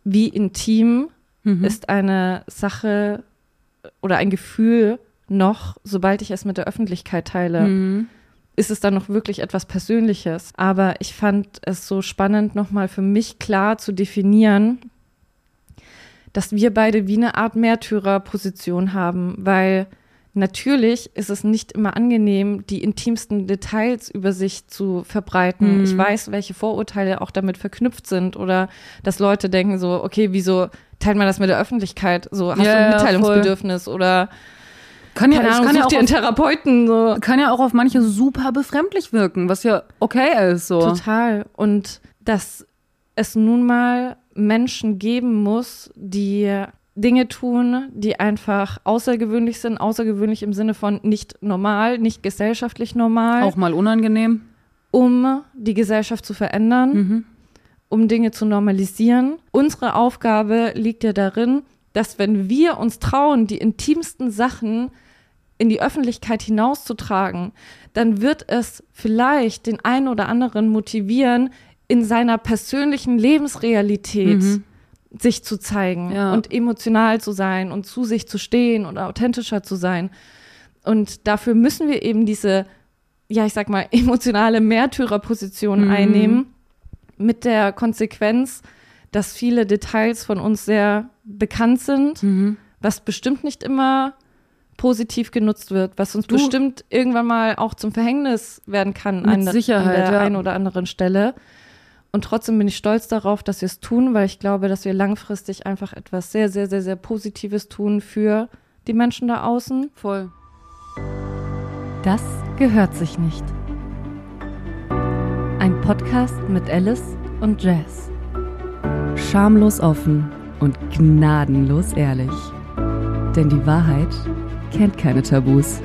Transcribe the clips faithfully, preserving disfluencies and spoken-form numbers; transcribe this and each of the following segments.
wie intim mhm. ist eine Sache oder ein Gefühl noch, sobald ich es mit der Öffentlichkeit teile. Mhm. Ist es dann noch wirklich etwas Persönliches. Aber ich fand es so spannend, nochmal für mich klar zu definieren, dass wir beide wie eine Art Märtyrerposition haben, weil natürlich ist es nicht immer angenehm, die intimsten Details über sich zu verbreiten. Mhm. Ich weiß, welche Vorurteile auch damit verknüpft sind oder dass Leute denken so, okay, wieso teilt man das mit der Öffentlichkeit? So, hast ja, du ein Mitteilungsbedürfnis voll. oder Kann ja, Keine Ahnung, kann ja such auch dir einen auf, Therapeuten. So. Kann ja auch auf manche super befremdlich wirken, was ja okay ist. So. Total. Und dass es nun mal Menschen geben muss, die Dinge tun, die einfach außergewöhnlich sind. Außergewöhnlich im Sinne von nicht normal, nicht gesellschaftlich normal. Auch mal unangenehm. Um die Gesellschaft zu verändern, mhm. um Dinge zu normalisieren. Unsere Aufgabe liegt ja darin, dass wenn wir uns trauen, die intimsten Sachen in die Öffentlichkeit hinauszutragen, dann wird es vielleicht den einen oder anderen motivieren, in seiner persönlichen Lebensrealität mhm. sich zu zeigen ja. und emotional zu sein und zu sich zu stehen und authentischer zu sein. Und dafür müssen wir eben diese, ja, ich sag mal, emotionale Märtyrerposition mhm. einnehmen, mit der Konsequenz, dass viele Details von uns sehr bekannt sind, mhm. was bestimmt nicht immer positiv genutzt wird, was uns du, bestimmt irgendwann mal auch zum Verhängnis werden kann mit an, Sicherheit, an der ja. einen oder anderen Stelle. Und trotzdem bin ich stolz darauf, dass wir es tun, weil ich glaube, dass wir langfristig einfach etwas sehr, sehr, sehr, sehr Positives tun für die Menschen da außen. Voll. Das gehört sich nicht. Ein Podcast mit Alice und Jazz. Schamlos offen und gnadenlos ehrlich. Denn die Wahrheit kennt keine Tabus.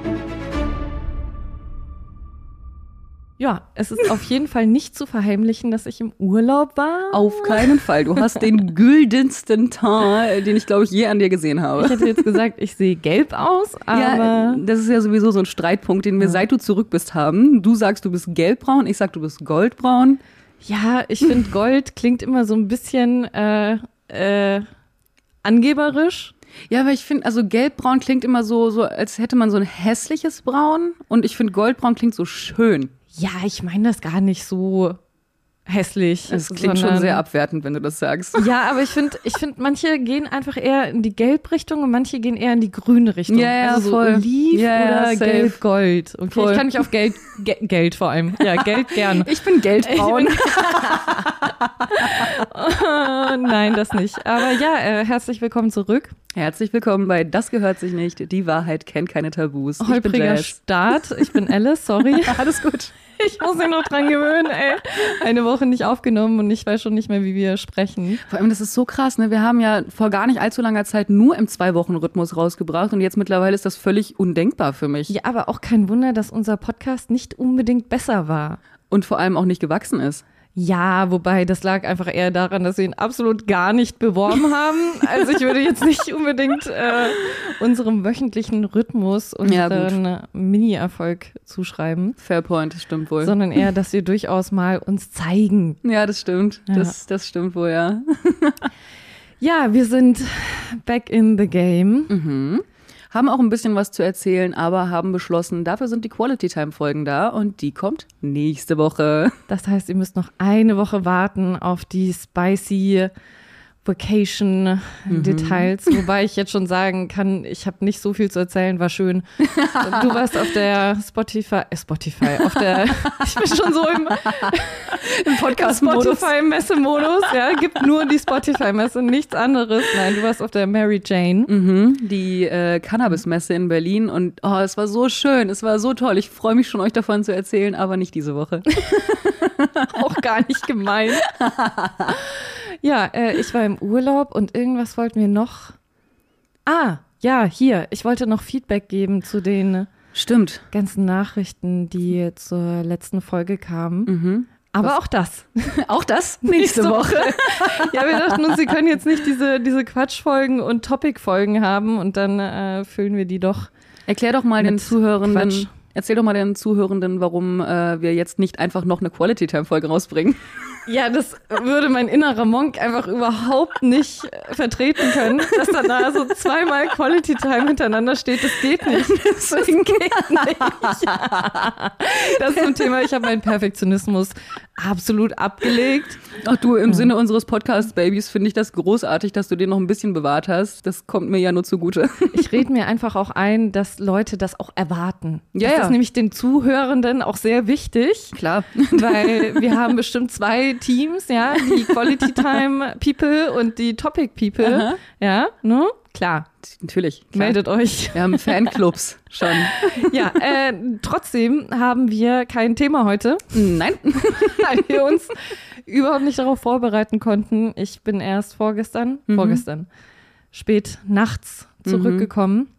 Ja, es ist auf jeden Fall nicht zu verheimlichen, dass ich im Urlaub war. Auf keinen Fall. Du hast den güldensten Teint, den ich, glaube ich, je an dir gesehen habe. Ich hätte jetzt gesagt, ich sehe gelb aus, aber... Ja, das ist ja sowieso so ein Streitpunkt, den wir, ja. seit du zurück bist, haben. Du sagst, du bist gelbbraun, ich sag, du bist goldbraun. Ja, ich finde, Gold klingt immer so ein bisschen äh, äh, angeberisch. Ja, aber ich finde, also gelbbraun klingt immer so, so, als hätte man so ein hässliches Braun. Und ich finde, goldbraun klingt so schön. Ja, ich meine das gar nicht so hässlich. Es klingt schon sehr abwertend, wenn du das sagst. Ja, aber ich finde, ich finde, manche gehen einfach eher in die Gelbrichtung und manche gehen eher in die grüne Richtung. Ja, ja, also voll. So Oliv ja, oder ja, Gelb-Gold. Okay, voll. ich kann mich auf Geld, Ge- Geld vor allem. Ja, Geld gern. Ich bin geldbraun. Ich bin oh, nein, das nicht. Aber ja, äh, herzlich willkommen zurück. Herzlich willkommen bei Das gehört sich nicht. Die Wahrheit kennt keine Tabus. Ich Holpriger bin Jazz. Start. Ich bin Alice, sorry. Alles gut. Ich muss mich noch dran gewöhnen, ey. Eine Woche nicht aufgenommen und ich weiß schon nicht mehr, wie wir sprechen. Vor allem, das ist so krass, ne? Wir haben ja vor gar nicht allzu langer Zeit nur im Zwei-Wochen-Rhythmus rausgebracht und jetzt mittlerweile ist das völlig undenkbar für mich. Ja, aber auch kein Wunder, dass unser Podcast nicht unbedingt besser war. Und vor allem auch nicht gewachsen ist. Ja, wobei das lag einfach eher daran, dass wir ihn absolut gar nicht beworben haben. Also ich würde jetzt nicht unbedingt äh, unserem wöchentlichen Rhythmus unseren ja, Mini-Erfolg zuschreiben. Fair point, das stimmt wohl. Sondern eher, dass wir durchaus mal uns zeigen. Ja, das stimmt. Ja. Das, das stimmt wohl, ja. Ja, wir sind back in the game. Mhm. Haben auch ein bisschen was zu erzählen, aber haben beschlossen, dafür sind die Quality-Time-Folgen da und die kommt nächste Woche. Das heißt, ihr müsst noch eine Woche warten auf die spicy Vacation-Details, mhm. wobei ich jetzt schon sagen kann, ich habe nicht so viel zu erzählen, war schön. Du warst auf der Spotify, äh Spotify, auf der, ich bin schon so im, Im Podcast-Modus. Spotify-Messe-Modus, ja, gibt nur die Spotify-Messe, nichts anderes. Nein, du warst auf der Mary Jane. Mhm, die äh, Cannabis-Messe in Berlin und oh, es war so schön, es war so toll. Ich freue mich schon, euch davon zu erzählen, aber nicht diese Woche. Auch gar nicht gemein. Ja, äh, ich war im Urlaub und irgendwas wollten wir noch. Ah, ja, hier. Ich wollte noch Feedback geben zu den Stimmt. ganzen Nachrichten, die zur letzten Folge kamen. Mhm. Aber Was? auch das. Auch das nächste Woche. Ja, wir dachten uns, sie können jetzt nicht diese, diese Quatschfolgen und Topic-Folgen haben und dann äh, füllen wir die doch. Erklär doch mal den Zuhörenden. Quatsch. Erzähl doch mal den Zuhörenden, warum äh, wir jetzt nicht einfach noch eine Quality-Time-Folge rausbringen. Ja, das würde mein innerer Monk einfach überhaupt nicht äh, vertreten können, dass dann da so zweimal Quality Time hintereinander steht. Das geht nicht. Das geht nicht. Das ist ein Thema, ich habe meinen Perfektionismus absolut abgelegt. Ach du, im ja. Sinne unseres Podcast-Babys finde ich das großartig, dass du den noch ein bisschen bewahrt hast. Das kommt mir ja nur zugute. Ich rede mir einfach auch ein, dass Leute das auch erwarten. Ja, das ja. ist nämlich den Zuhörenden auch sehr wichtig. Klar. Weil wir haben bestimmt zwei Teams, ja, die Quality Time People und die Topic People. Aha. Ja, ne? Klar. Natürlich. Klar. Meldet euch. Wir haben Fanclubs schon. Ja, äh, trotzdem haben wir kein Thema heute. Nein. Weil wir uns überhaupt nicht darauf vorbereiten konnten. Ich bin erst vorgestern, mhm. vorgestern, spät nachts zurückgekommen. Mhm.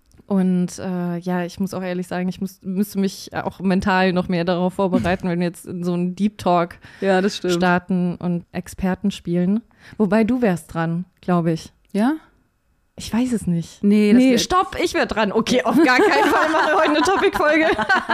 Und äh, ja, ich muss auch ehrlich sagen, ich muss, müsste mich auch mental noch mehr darauf vorbereiten, wenn wir jetzt in so einen Deep Talk ja, das stimmt. starten und Experten spielen. Wobei du wärst dran, glaube ich. Ja? Ich weiß es nicht. Nee, nee stopp, ich wäre dran. Okay, auf gar keinen Fall mache ich heute eine Topic-Folge.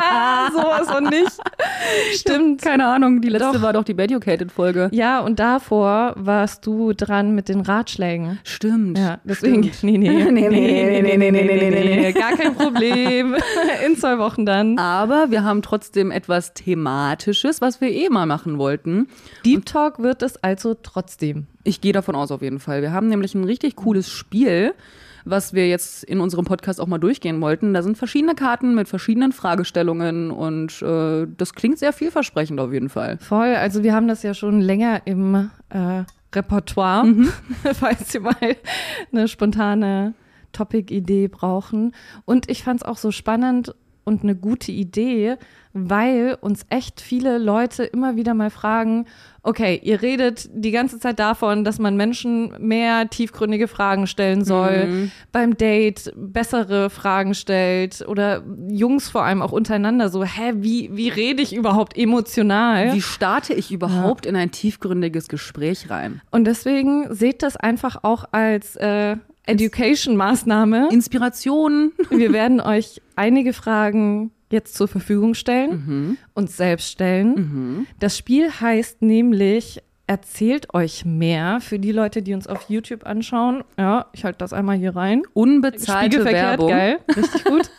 Sowas und nicht. Stimmt. Keine Ahnung, die letzte doch. war doch die Beducated-Folge. Ja, und davor warst du dran mit den Ratschlägen. Stimmt. Ja, deswegen, Stimmt. nee, nee, nee, nee, nee, nee, nee, nee, nee, nee, gar kein Problem. In zwei Wochen dann. Aber wir haben trotzdem etwas Thematisches, was wir eh mal machen wollten. Deep Talk wird es also trotzdem. Ich gehe davon aus auf jeden Fall. Wir haben nämlich ein richtig cooles Spiel, was wir jetzt in unserem Podcast auch mal durchgehen wollten. Da sind verschiedene Karten mit verschiedenen Fragestellungen und äh, das klingt sehr vielversprechend auf jeden Fall. Voll, also wir haben das ja schon länger im äh, Repertoire, mhm. falls Sie mal eine spontane Topic-Idee brauchen. Und ich fand es auch so spannend und eine gute Idee, weil uns echt viele Leute immer wieder mal fragen, okay, ihr redet die ganze Zeit davon, dass man Menschen mehr tiefgründige Fragen stellen soll, mhm. beim Date bessere Fragen stellt oder Jungs vor allem auch untereinander so, hä, wie, wie rede ich überhaupt emotional? Wie starte ich überhaupt ja. in ein tiefgründiges Gespräch rein? Und deswegen seht das einfach auch als äh, Education-Maßnahme. Inspiration. Wir werden euch einige Fragen jetzt zur Verfügung stellen, mhm. uns selbst stellen. Mhm. Das Spiel heißt nämlich Erzählt euch mehr, für die Leute, die uns auf YouTube anschauen. Ja, ich halte das einmal hier rein. Unbezahlte Werbung. Geil, richtig gut.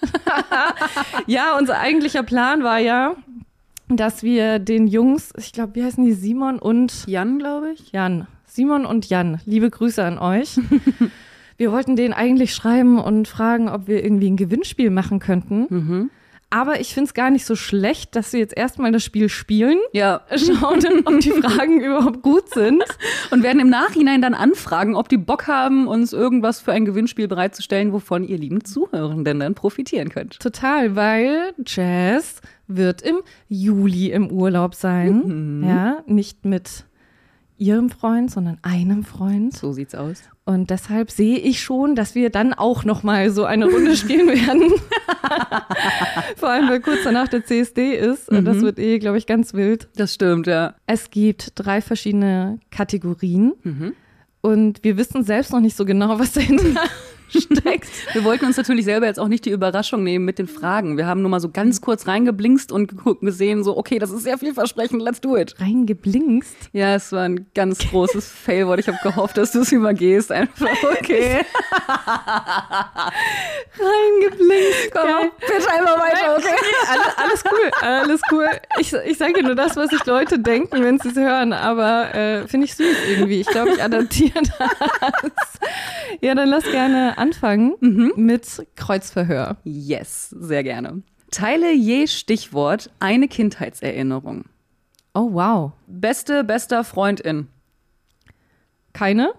Ja, unser eigentlicher Plan war ja, dass wir den Jungs, ich glaube, wie heißen die, Simon und Jan, glaube ich. Jan. Simon und Jan, liebe Grüße an euch. Wir wollten denen eigentlich schreiben und fragen, ob wir irgendwie ein Gewinnspiel machen könnten. Mhm. Aber ich finde es gar nicht so schlecht, dass wir jetzt erstmal das Spiel spielen. Ja. Schauen, ob die Fragen überhaupt gut sind. Und werden im Nachhinein dann anfragen, ob die Bock haben, uns irgendwas für ein Gewinnspiel bereitzustellen, wovon ihr lieben Zuhörenden dann profitieren könnt. Total, weil Jazz wird im Juli im Urlaub sein. Mhm. Ja, nicht mit ihrem Freund, sondern einem Freund. So sieht's aus. Und deshalb sehe ich schon, dass wir dann auch noch mal so eine Runde spielen werden. Vor allem, weil kurz danach der C S D ist. Mhm. Das wird eh, glaube ich, ganz wild. Das stimmt, ja. Es gibt drei verschiedene Kategorien. Mhm. Und wir wissen selbst noch nicht so genau, was dahinter steckt. Wir wollten uns natürlich selber jetzt auch nicht die Überraschung nehmen mit den Fragen. Wir haben nur mal so ganz kurz reingeblinkst und geguckt, gesehen, so, okay, das ist sehr vielversprechend, let's do it. Reingeblinkst? Ja, es war ein ganz großes Failwort. Ich habe gehofft, dass du es übergehst. Einfach, okay. Reingeblinkst. Komm, geil. bitte einfach weiter, okay? Alles, alles cool, alles cool. Ich, ich sage nur das, was sich Leute denken, wenn sie es hören, aber äh, finde ich süß irgendwie. Ich glaube, ich adaptiere das. Ja, dann lass gerne anfangen mhm. mit Kreuzverhör. Yes, sehr gerne. Teile je Stichwort eine Kindheitserinnerung. Oh, wow. Beste, bester Freundin. Keine?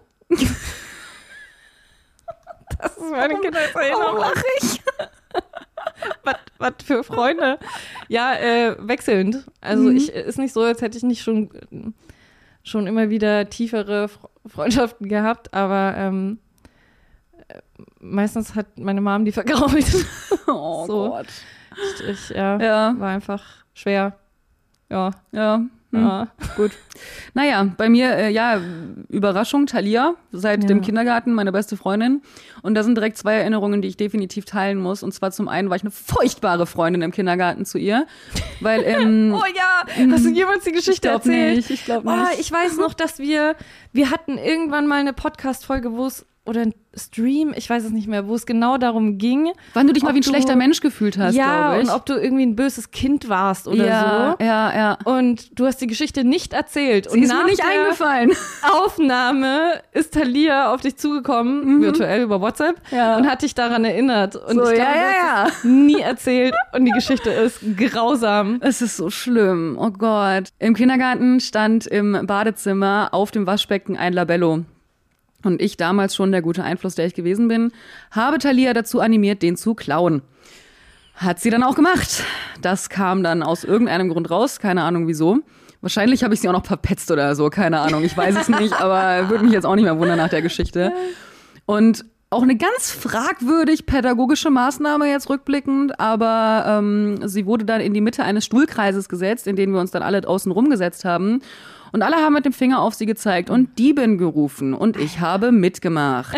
Das ist meine Kindheitserinnerung. Oh, mach ich. was, was für Freunde? Ja, äh, wechselnd. Also mhm. ich ist nicht so, als hätte ich nicht schon, schon immer wieder tiefere Freundschaften gehabt, aber ähm, meistens hat meine Mom die vergrault. Oh so. Gott. Ich, ich ja, ja, war einfach schwer. Ja. Ja. Hm, Ja. Gut. Naja, bei mir, äh, ja, Überraschung, Thalia, seit Ja. dem Kindergarten, meine beste Freundin. Und da sind direkt zwei Erinnerungen, die ich definitiv teilen muss. Und zwar zum einen war ich eine furchtbare Freundin im Kindergarten zu ihr. Weil, ähm, Oh ja, hast du jemals die Geschichte ich glaub erzählt? nicht, ich glaub Oh, nicht. ich weiß noch, dass wir, wir hatten irgendwann mal eine Podcast-Folge, wo es, oder ein Stream, ich weiß es nicht mehr, wo es genau darum ging. wann du dich mal ob wie ein du- schlechter Mensch gefühlt hast, Ja, glaube ich. und ob du irgendwie ein böses Kind warst oder ja, so. ja, ja. Und du hast die Geschichte nicht erzählt. Sie und ist nach mir nicht der eingefallen. Aufnahme ist Thalia auf dich zugekommen, virtuell über WhatsApp, Ja. und hat dich daran erinnert. Und So, ich glaube, ja, ja, du hast es nie erzählt und die Geschichte ist grausam. Es ist so schlimm. Oh Gott. Im Kindergarten stand im Badezimmer auf dem Waschbecken ein Labello. Und ich, damals schon der gute Einfluss, der ich gewesen bin, habe Thalia dazu animiert, den zu klauen. Hat sie dann auch gemacht. Das kam dann aus irgendeinem Grund raus, keine Ahnung wieso. Wahrscheinlich habe ich sie auch noch verpetzt oder so, keine Ahnung, ich weiß es nicht, aber würde mich jetzt auch nicht mehr wundern nach der Geschichte. Und auch eine ganz fragwürdig pädagogische Maßnahme jetzt rückblickend, aber ähm, sie wurde dann in die Mitte eines Stuhlkreises gesetzt, in den wir uns dann alle außen rumgesetzt haben. Und alle haben mit dem Finger auf sie gezeigt und Diebin gerufen. Und ich habe mitgemacht.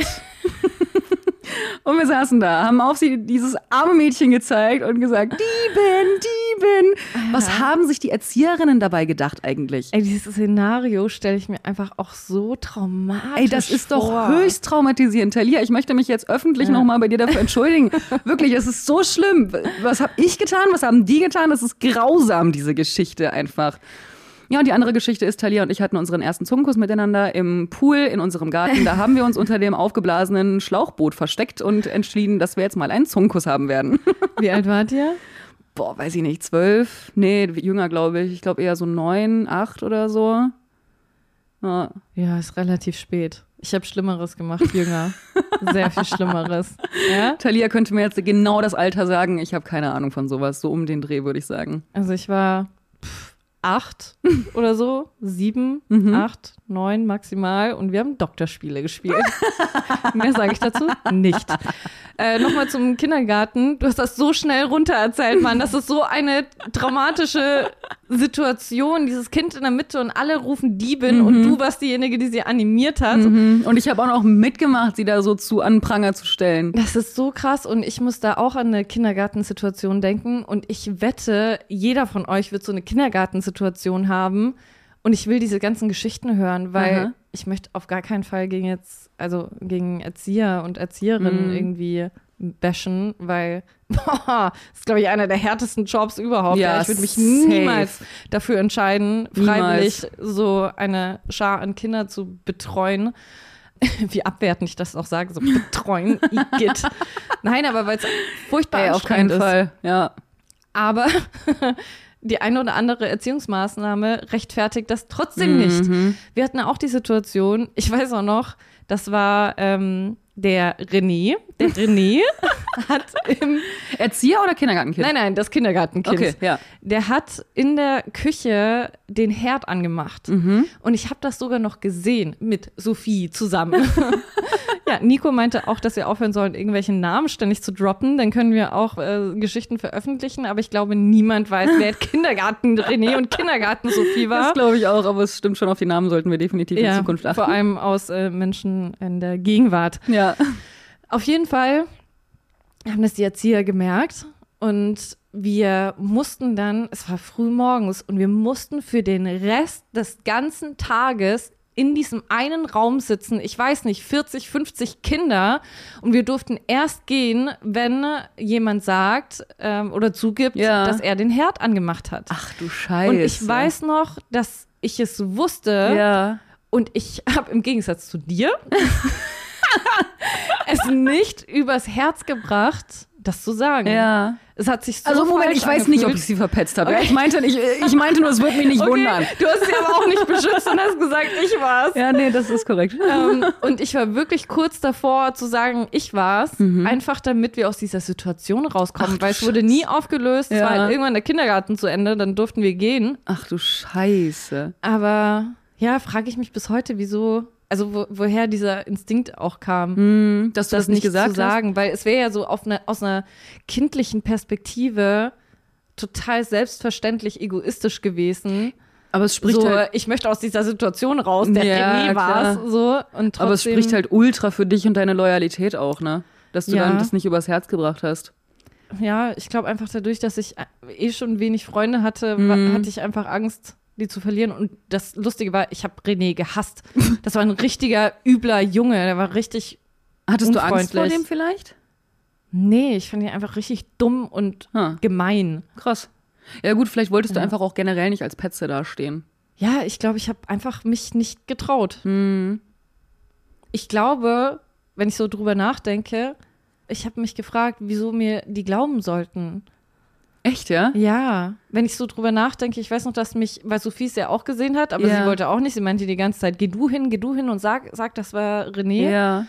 Und wir saßen da, haben auf sie dieses arme Mädchen gezeigt und gesagt, Diebin, Diebin. Was haben sich die Erzieherinnen dabei gedacht eigentlich? Ey, dieses Szenario stelle ich mir einfach auch so traumatisch vor. Ey, das ist doch höchst traumatisierend. Thalia, ich möchte mich jetzt öffentlich Ja. nochmal bei dir dafür entschuldigen. Wirklich, es ist so schlimm. Was habe ich getan? Was haben die getan? Das ist grausam, diese Geschichte einfach. Ja, und die andere Geschichte ist, Thalia und ich hatten unseren ersten Zungenkuss miteinander im Pool in unserem Garten. Da haben wir uns unter dem aufgeblasenen Schlauchboot versteckt und entschieden, dass wir jetzt mal einen Zungenkuss haben werden. Wie alt wart ihr? Boah, weiß ich nicht, zwölf? Nee, jünger, glaube ich. Ich glaube eher so neun, acht oder so. Ja. Ja, ist relativ spät. Ich habe Schlimmeres gemacht, jünger. Sehr viel Schlimmeres. Ja? Thalia könnte mir jetzt genau das Alter sagen. Ich habe keine Ahnung von sowas. So um den Dreh, würde ich sagen. Also ich war pff, acht oder so, sieben, Mhm. acht, neun maximal und wir haben Doktorspiele gespielt. Mehr sage ich dazu nicht. Äh, Nochmal zum Kindergarten. Du hast das so schnell runtererzählt, Mann. Das ist so eine traumatische Situation. Dieses Kind in der Mitte und alle rufen Diebin Mhm. und du warst diejenige, die sie animiert hat. Mhm. Und ich habe auch noch mitgemacht, sie da so zu an den Pranger zu stellen. Das ist so krass und ich muss da auch an eine Kindergartensituation denken und ich wette, jeder von euch wird so eine Kindergartensituation haben und ich will diese ganzen Geschichten hören, weil Aha. ich möchte auf gar keinen Fall gegen jetzt, also gegen Erzieher und Erzieherinnen Mhm. irgendwie bashen, weil boah, das ist, glaube ich, einer der härtesten Jobs überhaupt. Ja, Ja, ich würde mich safe. niemals dafür entscheiden, freiwillig Niemals. so eine Schar an Kinder zu betreuen. Wie abwertend ich das auch sage, so betreuen, Igitt. Nein, aber weil es furchtbar Ey, auf keinen anstrengend ist. Fall. Ja. Aber die eine oder andere Erziehungsmaßnahme rechtfertigt das trotzdem nicht. Mhm. Wir hatten auch die Situation, ich weiß auch noch, das war ähm, der René. Der René hat im Erzieher oder Kindergartenkind? Nein, nein, das Kindergartenkind. Okay, ja. Der hat in der Küche den Herd angemacht. Mhm. Und ich habe das sogar noch gesehen mit Sophie zusammen. Ja, Nico meinte auch, dass wir aufhören sollen, irgendwelche Namen ständig zu droppen. Dann können wir auch äh, Geschichten veröffentlichen. Aber ich glaube, niemand weiß, wer Kindergarten René und Kindergarten Sophie war. Das glaube ich auch, aber es stimmt schon, auf die Namen sollten wir definitiv in Ja, Zukunft achten. vor allem aus äh, Menschen in der Gegenwart. Ja. Auf jeden Fall haben das die Erzieher gemerkt und wir mussten dann, es war früh morgens und wir mussten für den Rest des ganzen Tages in diesem einen Raum sitzen, ich weiß nicht, vierzig, fünfzig Kinder und wir durften erst gehen, wenn jemand sagt ähm, oder zugibt, Ja. dass er den Herd angemacht hat. Ach du Scheiße. Und ich weiß noch, dass ich es wusste, Ja. und ich habe im Gegensatz zu dir es nicht übers Herz gebracht, das zu sagen. Ja. Es hat sich so Also Moment, falsch ich weiß nicht, ob angefühlt. ich sie verpetzt habe. Okay. Ich meinte, ich, ich meinte nur, es würde mich nicht Okay, wundern. du hast sie aber auch nicht beschützt und hast gesagt, ich war's. Ja, nee, das ist korrekt. Ähm, und ich war wirklich kurz davor zu sagen, ich war's, einfach damit wir aus dieser Situation rauskommen, Mhm. Ach, du weil es wurde nie aufgelöst, es Ja. war halt irgendwann der Kindergarten zu Ende, dann durften wir gehen. Ach du Scheiße. Aber ja, frage ich mich bis heute, wieso, also wo, woher dieser Instinkt auch kam. Hm, dass du das, nicht gesagt zu sagen, weil es wäre ja so auf eine, aus einer kindlichen Perspektive total selbstverständlich egoistisch gewesen. Aber es spricht so, halt, ich möchte aus dieser Situation raus, der Ja, René war's, klar. so. Und trotzdem, aber es spricht halt ultra für dich und deine Loyalität auch, ne? Dass du Ja. dann das nicht übers Herz gebracht hast. ja, ich glaube einfach dadurch, dass ich eh schon wenig Freunde hatte, Mhm. wa- hatte ich einfach Angst, die zu verlieren. Und das Lustige war, ich habe René gehasst. Das war ein richtiger, übler Junge, der war richtig Hattest du Angst vor unfreundlich. dem vielleicht? Nee, ich fand ihn einfach richtig dumm und Ha, gemein. krass. Ja gut, vielleicht wolltest du Ja. einfach auch generell nicht als Petze dastehen. Ja, ich glaube, ich habe einfach mich nicht getraut. Hm. Ich glaube, wenn ich so drüber nachdenke, ich habe mich gefragt, wieso mir die glauben sollten. Echt, ja? Ja, wenn ich so drüber nachdenke, ich weiß noch, dass mich, weil Sophie es ja auch gesehen hat, aber Ja. sie wollte auch nicht, sie meinte die ganze Zeit, geh du hin, geh du hin und sag, sag das war René. Ja.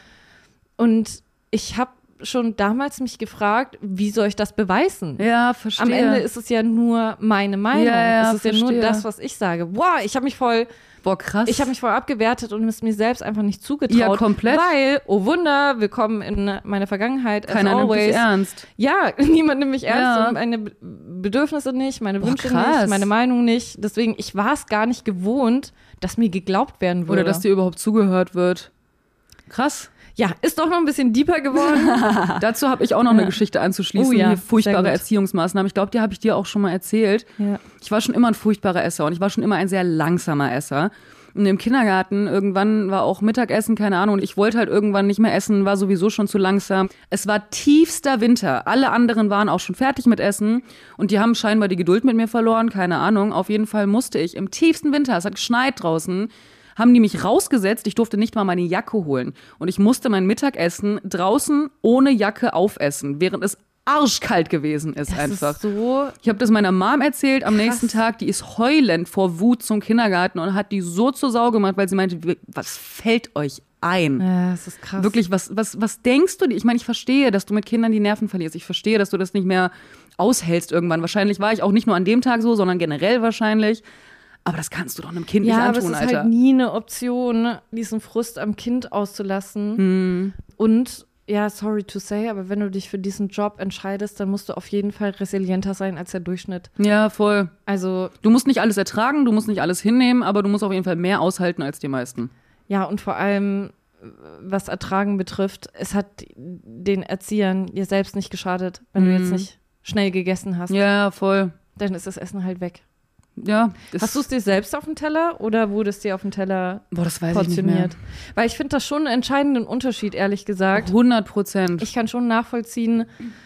Und ich habe schon damals mich gefragt, wie soll ich das beweisen? Ja, verstehe. Am Ende ist es ja nur meine Meinung. Ja, ja, es ist ja nur verstehe. das, was ich sage. Boah, ich habe mich voll, Boah, krass. ich habe mich voll abgewertet und es mir selbst einfach nicht zugetraut. Ja, komplett. Weil, oh Wunder, willkommen in meiner Vergangenheit, as Keiner nimmt dich always. ernst. Ja, niemand nimmt mich ernst Ja. und meine Be- Bedürfnisse nicht, meine Boah, Wünsche krass. nicht, meine Meinung nicht. Deswegen, ich war es gar nicht gewohnt, dass mir geglaubt werden würde. Oder dass dir überhaupt zugehört wird. Krass. ja, ist doch noch ein bisschen deeper geworden. Dazu habe ich auch noch eine Geschichte anzuschließen. Oh ja, Hier furchtbare sehr gut. Erziehungsmaßnahmen. Ich glaube, die habe ich dir auch schon mal erzählt. Ja. Ich war schon immer ein furchtbarer Esser und ich war schon immer ein sehr langsamer Esser. Und im Kindergarten, irgendwann war auch Mittagessen, keine Ahnung, und ich wollte halt irgendwann nicht mehr essen, war sowieso schon zu langsam. Es war tiefster Winter. Alle anderen waren auch schon fertig mit Essen und die haben scheinbar die Geduld mit mir verloren, keine Ahnung. Auf jeden Fall musste ich im tiefsten Winter, es hat geschneit draußen, haben die mich rausgesetzt, ich durfte nicht mal meine Jacke holen. Und ich musste mein Mittagessen draußen ohne Jacke aufessen, während es arschkalt gewesen ist Das einfach. ist so, Ich habe das meiner Mom erzählt am Krass. nächsten Tag. Die ist heulend vor Wut zum Kindergarten und hat die so zur Sau gemacht, weil sie meinte, "Wie- was fällt euch ein? ja, das ist krass. Wirklich, was, was, was denkst du? Ich meine, ich verstehe, dass du mit Kindern die Nerven verlierst. Ich verstehe, dass du das nicht mehr aushältst irgendwann. Wahrscheinlich war ich auch nicht nur an dem Tag so, sondern generell wahrscheinlich. Aber das kannst du doch einem Kind Ja, nicht aber es antun, ist Alter. halt nie eine Option, diesen Frust am Kind auszulassen. Hm. Und, ja, sorry to say, aber wenn du dich für diesen Job entscheidest, dann musst du auf jeden Fall resilienter sein als der Durchschnitt. Ja, voll. Also, Du musst nicht alles ertragen, du musst nicht alles hinnehmen, aber du musst auf jeden Fall mehr aushalten als die meisten. ja, und vor allem, was Ertragen betrifft, es hat den Erziehern ihr selbst nicht geschadet, wenn du Mhm. jetzt nicht schnell gegessen hast. Ja, voll. Dann ist das Essen halt weg. Ja. das- Hast du es dir selbst auf dem Teller oder wurde es dir auf dem Teller Boah, das weiß ich nicht mehr. portioniert? Weil ich finde das schon einen entscheidenden Unterschied, ehrlich gesagt. hundert Prozent. Ich kann schon nachvollziehen,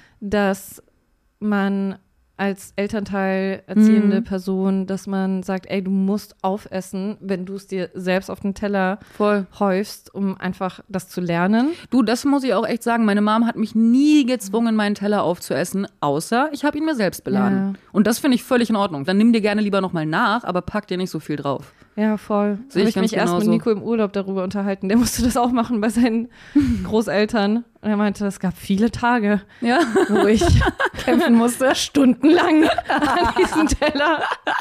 dass man als Elternteil, erziehende Mhm. Person, dass man sagt, ey, du musst aufessen, wenn du es dir selbst auf den Teller Voll. häufst, um einfach das zu lernen. Du, das muss ich auch echt sagen. Meine Mom hat mich nie gezwungen, meinen Teller aufzuessen, außer ich habe ihn mir selbst beladen. Ja. Und das finde ich völlig in Ordnung. Dann nimm dir gerne lieber nochmal nach, aber pack dir nicht so viel drauf. Ja, voll. Sehe Habe ich ich mich ganz erst mit genauso. Nico im Urlaub darüber unterhalten. Der musste das auch machen bei seinen Großeltern. Und er meinte, es gab viele Tage, Ja. wo ich kämpfen musste, stundenlang an diesem Teller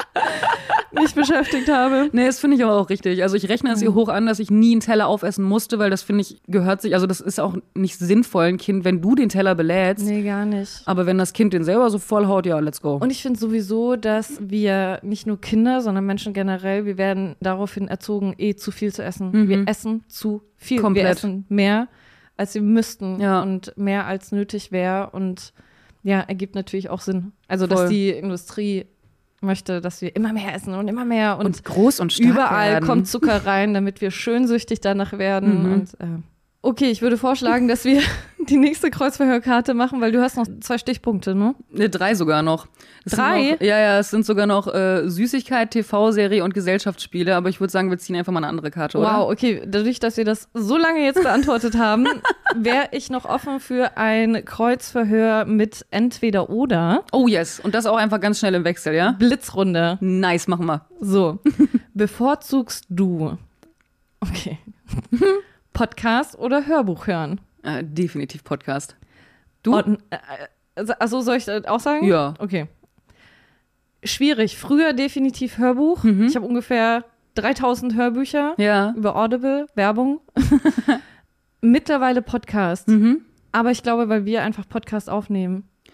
mich beschäftigt habe. Nee, das finde ich aber auch richtig. Also ich rechne es ihr hoch an, dass ich nie einen Teller aufessen musste, weil das finde ich, gehört sich, also das ist auch nicht sinnvoll, ein Kind, wenn du den Teller belädst. Nee, gar nicht. Aber wenn das Kind den selber so vollhaut, ja, let's go. Und ich finde sowieso, dass wir nicht nur Kinder, sondern Menschen generell, wir werden daraufhin erzogen, eh zu viel zu essen. Mhm. Wir essen zu viel. Komplett. Wir essen mehr, als wir müssten Ja. und mehr als nötig wäre. Und ja, ergibt natürlich auch Sinn. Also, Voll. dass die Industrie möchte, dass wir immer mehr essen und immer mehr und, und groß und stark überall werden. kommt Zucker rein, damit wir schön süchtig danach werden. Mhm. Und äh, okay, ich würde vorschlagen, dass wir die nächste Kreuzverhörkarte machen, weil du hast noch zwei Stichpunkte, ne? Ne, drei sogar noch. Es sind Drei? Noch, ja, ja, es sind sogar noch äh, Süßigkeit, T V-Serie und Gesellschaftsspiele, aber ich würde sagen, wir ziehen einfach mal eine andere Karte, oder? Wow, okay, dadurch, dass wir das so lange jetzt beantwortet haben, wäre ich noch offen für ein Kreuzverhör mit entweder oder. Oh yes, und das auch einfach ganz schnell im Wechsel, ja? Blitzrunde. Nice, machen wir. So, bevorzugst du, okay, Podcast oder Hörbuch hören? Äh, definitiv Podcast. Du? Und, äh, also, achso, soll ich das auch sagen? Ja. Okay. Schwierig. Früher definitiv Hörbuch. Mhm. Ich habe ungefähr dreitausend Hörbücher Ja. über Audible, Werbung. Mittlerweile Podcast. Mhm. Aber ich glaube, weil wir einfach Podcast aufnehmen.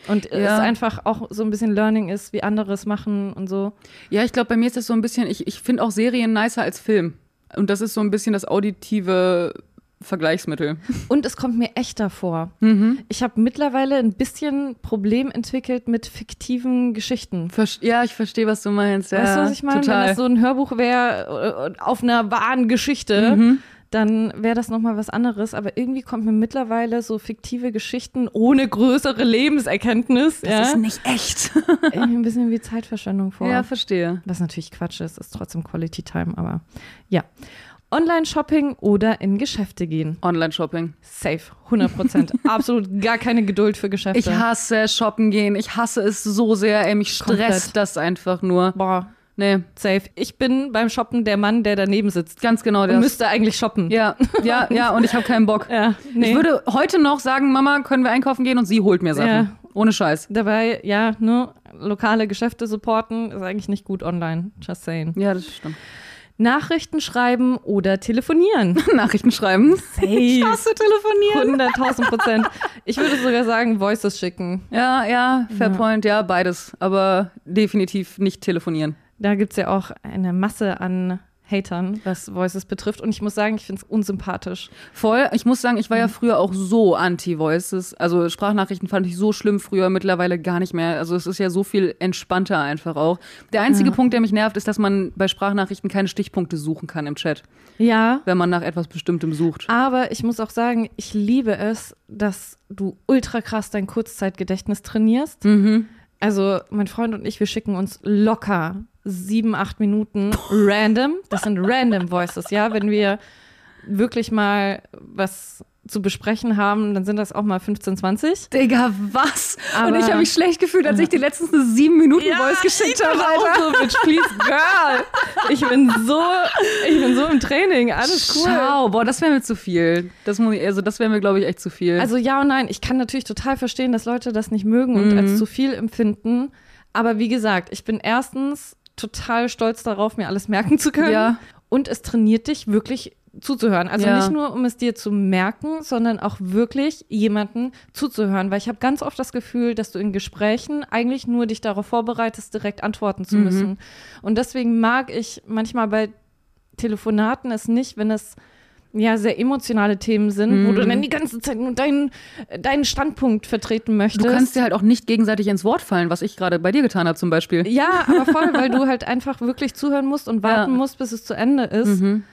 Und ja. es einfach auch so ein bisschen Learning ist, wie andere es machen und so. Ja, ich glaube, bei mir ist das so ein bisschen, ich, ich finde auch Serien nicer als Film. Und das ist so ein bisschen das auditive Vergleichsmittel. Und es kommt mir echter vor. Mhm. Ich habe mittlerweile ein bisschen Problem entwickelt mit fiktiven Geschichten. Ver- ja, ich verstehe, was du meinst. Ja, weißt du, was ich meine? total. Wenn das so ein Hörbuch wäre auf einer wahren Geschichte, mhm. dann wäre das nochmal was anderes. Aber irgendwie kommt mir mittlerweile so fiktive Geschichten ohne größere Lebenserkenntnis. Das ja, ist nicht echt. irgendwie ein bisschen wie Zeitverschwendung vor. Ja, verstehe. Was natürlich Quatsch ist, ist trotzdem Quality Time, aber ja. Online-Shopping oder in Geschäfte gehen? Online-Shopping. Safe, hundert Prozent. Absolut gar keine Geduld für Geschäfte. Ich hasse shoppen gehen. Ich hasse es so sehr. Ey, mich stresst Komplett. Das einfach nur. Boah, nee. Safe. Ich bin beim Shoppen der Mann, der daneben sitzt. Ganz genau. Und müsste eigentlich shoppen. Ja, ja, ja. Und ich habe keinen Bock. Ja, nee. Ich würde heute noch sagen, Mama, können wir einkaufen gehen? Und sie holt mir Sachen. Ja. Ohne Scheiß. Dabei, ja, nur lokale Geschäfte supporten ist eigentlich nicht gut online. Just saying. Ja, das stimmt. Nachrichten schreiben oder telefonieren? Nachrichten schreiben. Safe. Ich hasse telefonieren. hunderttausend Prozent. Ich würde sogar sagen, Voices schicken. Ja, ja, fair Ja. point, ja, beides. Aber definitiv nicht telefonieren. Da gibt es ja auch eine Masse an Hatern, was Voices betrifft. Und ich muss sagen, ich finde es unsympathisch. Voll. Ich muss sagen, ich war ja früher auch so anti-Voices. Also Sprachnachrichten fand ich so schlimm früher, mittlerweile gar nicht mehr. Also es ist ja so viel entspannter einfach auch. Der einzige Ja. Punkt, der mich nervt, ist, dass man bei Sprachnachrichten keine Stichpunkte suchen kann im Chat, Ja, wenn man nach etwas Bestimmtem sucht. aber ich muss auch sagen, ich liebe es, dass du ultra krass dein Kurzzeitgedächtnis trainierst. Mhm. Also mein Freund und ich, wir schicken uns locker sieben, acht Minuten random. Das sind random Voices, ja. Wenn wir wirklich mal was zu besprechen haben, dann sind das auch mal fünfzehn, zwanzig. Digga, was? Aber- Und ich habe mich schlecht gefühlt, als ich dir letztens eine sieben Minuten Voice geschickt habe, Alter. So, bitch, please, girl. Ich bin so, ich bin so im Training. Alles cool. Schau, boah, das wäre mir zu viel. Das muss ich, also das wäre mir, glaube ich, echt zu viel. Also ja und nein. Ich kann natürlich total verstehen, dass Leute das nicht mögen und Mhm. als zu viel empfinden. Aber wie gesagt, ich bin erstens total stolz darauf, mir alles merken zu können. Ja. Und es trainiert dich wirklich zuzuhören. Also Ja. nicht nur, um es dir zu merken, sondern auch wirklich jemanden zuzuhören. Weil ich habe ganz oft das Gefühl, dass du in Gesprächen eigentlich nur dich darauf vorbereitest, direkt antworten zu Mhm. müssen. Und deswegen mag ich manchmal bei Telefonaten es nicht, wenn es ja sehr emotionale Themen sind, Mhm. wo du dann die ganze Zeit nur deinen, deinen Standpunkt vertreten möchtest. Du kannst dir halt auch nicht gegenseitig ins Wort fallen, was ich gerade bei dir getan habe zum Beispiel. Ja, aber voll, weil du halt einfach wirklich zuhören musst und warten Ja. musst, bis es zu Ende ist. Mhm.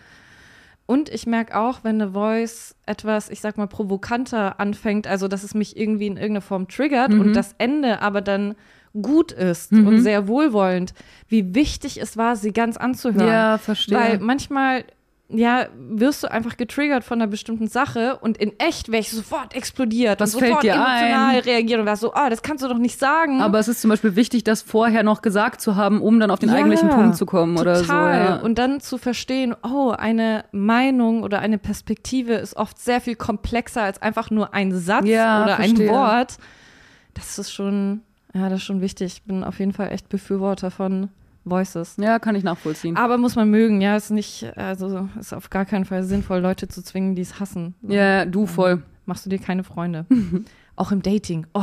Und ich merke auch, wenn eine Voice etwas, ich sag mal, provokanter anfängt, also dass es mich irgendwie in irgendeiner Form triggert Mhm. und das Ende aber dann gut ist Mhm. und sehr wohlwollend, wie wichtig es war, sie ganz anzuhören. Ja, verstehe. Weil manchmal, ja, wirst du einfach getriggert von einer bestimmten Sache und in echt wäre ich sofort explodiert Was und fällt sofort dir emotional ein? reagiert und war so, ah, das kannst du doch nicht sagen. Aber es ist zum Beispiel wichtig, das vorher noch gesagt zu haben, um dann auf den Ja, eigentlichen Punkt zu kommen oder so. total. Ja. Und dann zu verstehen, oh, eine Meinung oder eine Perspektive ist oft sehr viel komplexer als einfach nur ein Satz Ja, oder verstehe. ein Wort. Das ist schon, ja, das ist schon wichtig. Ich bin auf jeden Fall echt Befürworter von Voices. ja, kann ich nachvollziehen. Aber muss man mögen, ja, ist nicht, also ist auf gar keinen Fall sinnvoll, Leute zu zwingen, die es hassen. So, Ja, du voll. machst du dir keine Freunde. Auch im Dating. Oh,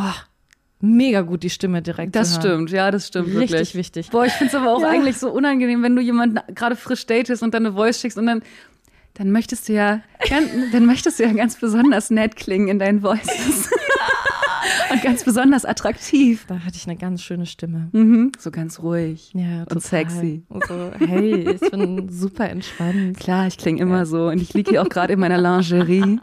mega gut, die Stimme direkt Das zu hören. stimmt, ja, das stimmt Richtig wirklich. wichtig. Boah, ich finde es aber auch Ja. eigentlich so unangenehm, wenn du jemanden gerade frisch datest und dann eine Voice schickst und dann dann möchtest du ja ganz, dann möchtest du ja ganz besonders nett klingen in deinen Voices. Und ganz besonders attraktiv. Da hatte ich eine ganz schöne Stimme. Mhm. So ganz ruhig. Ja, Und sexy. Und so, hey, ich bin super entspannt Klar, ich klinge immer so und ich liege hier auch gerade in meiner Lingerie.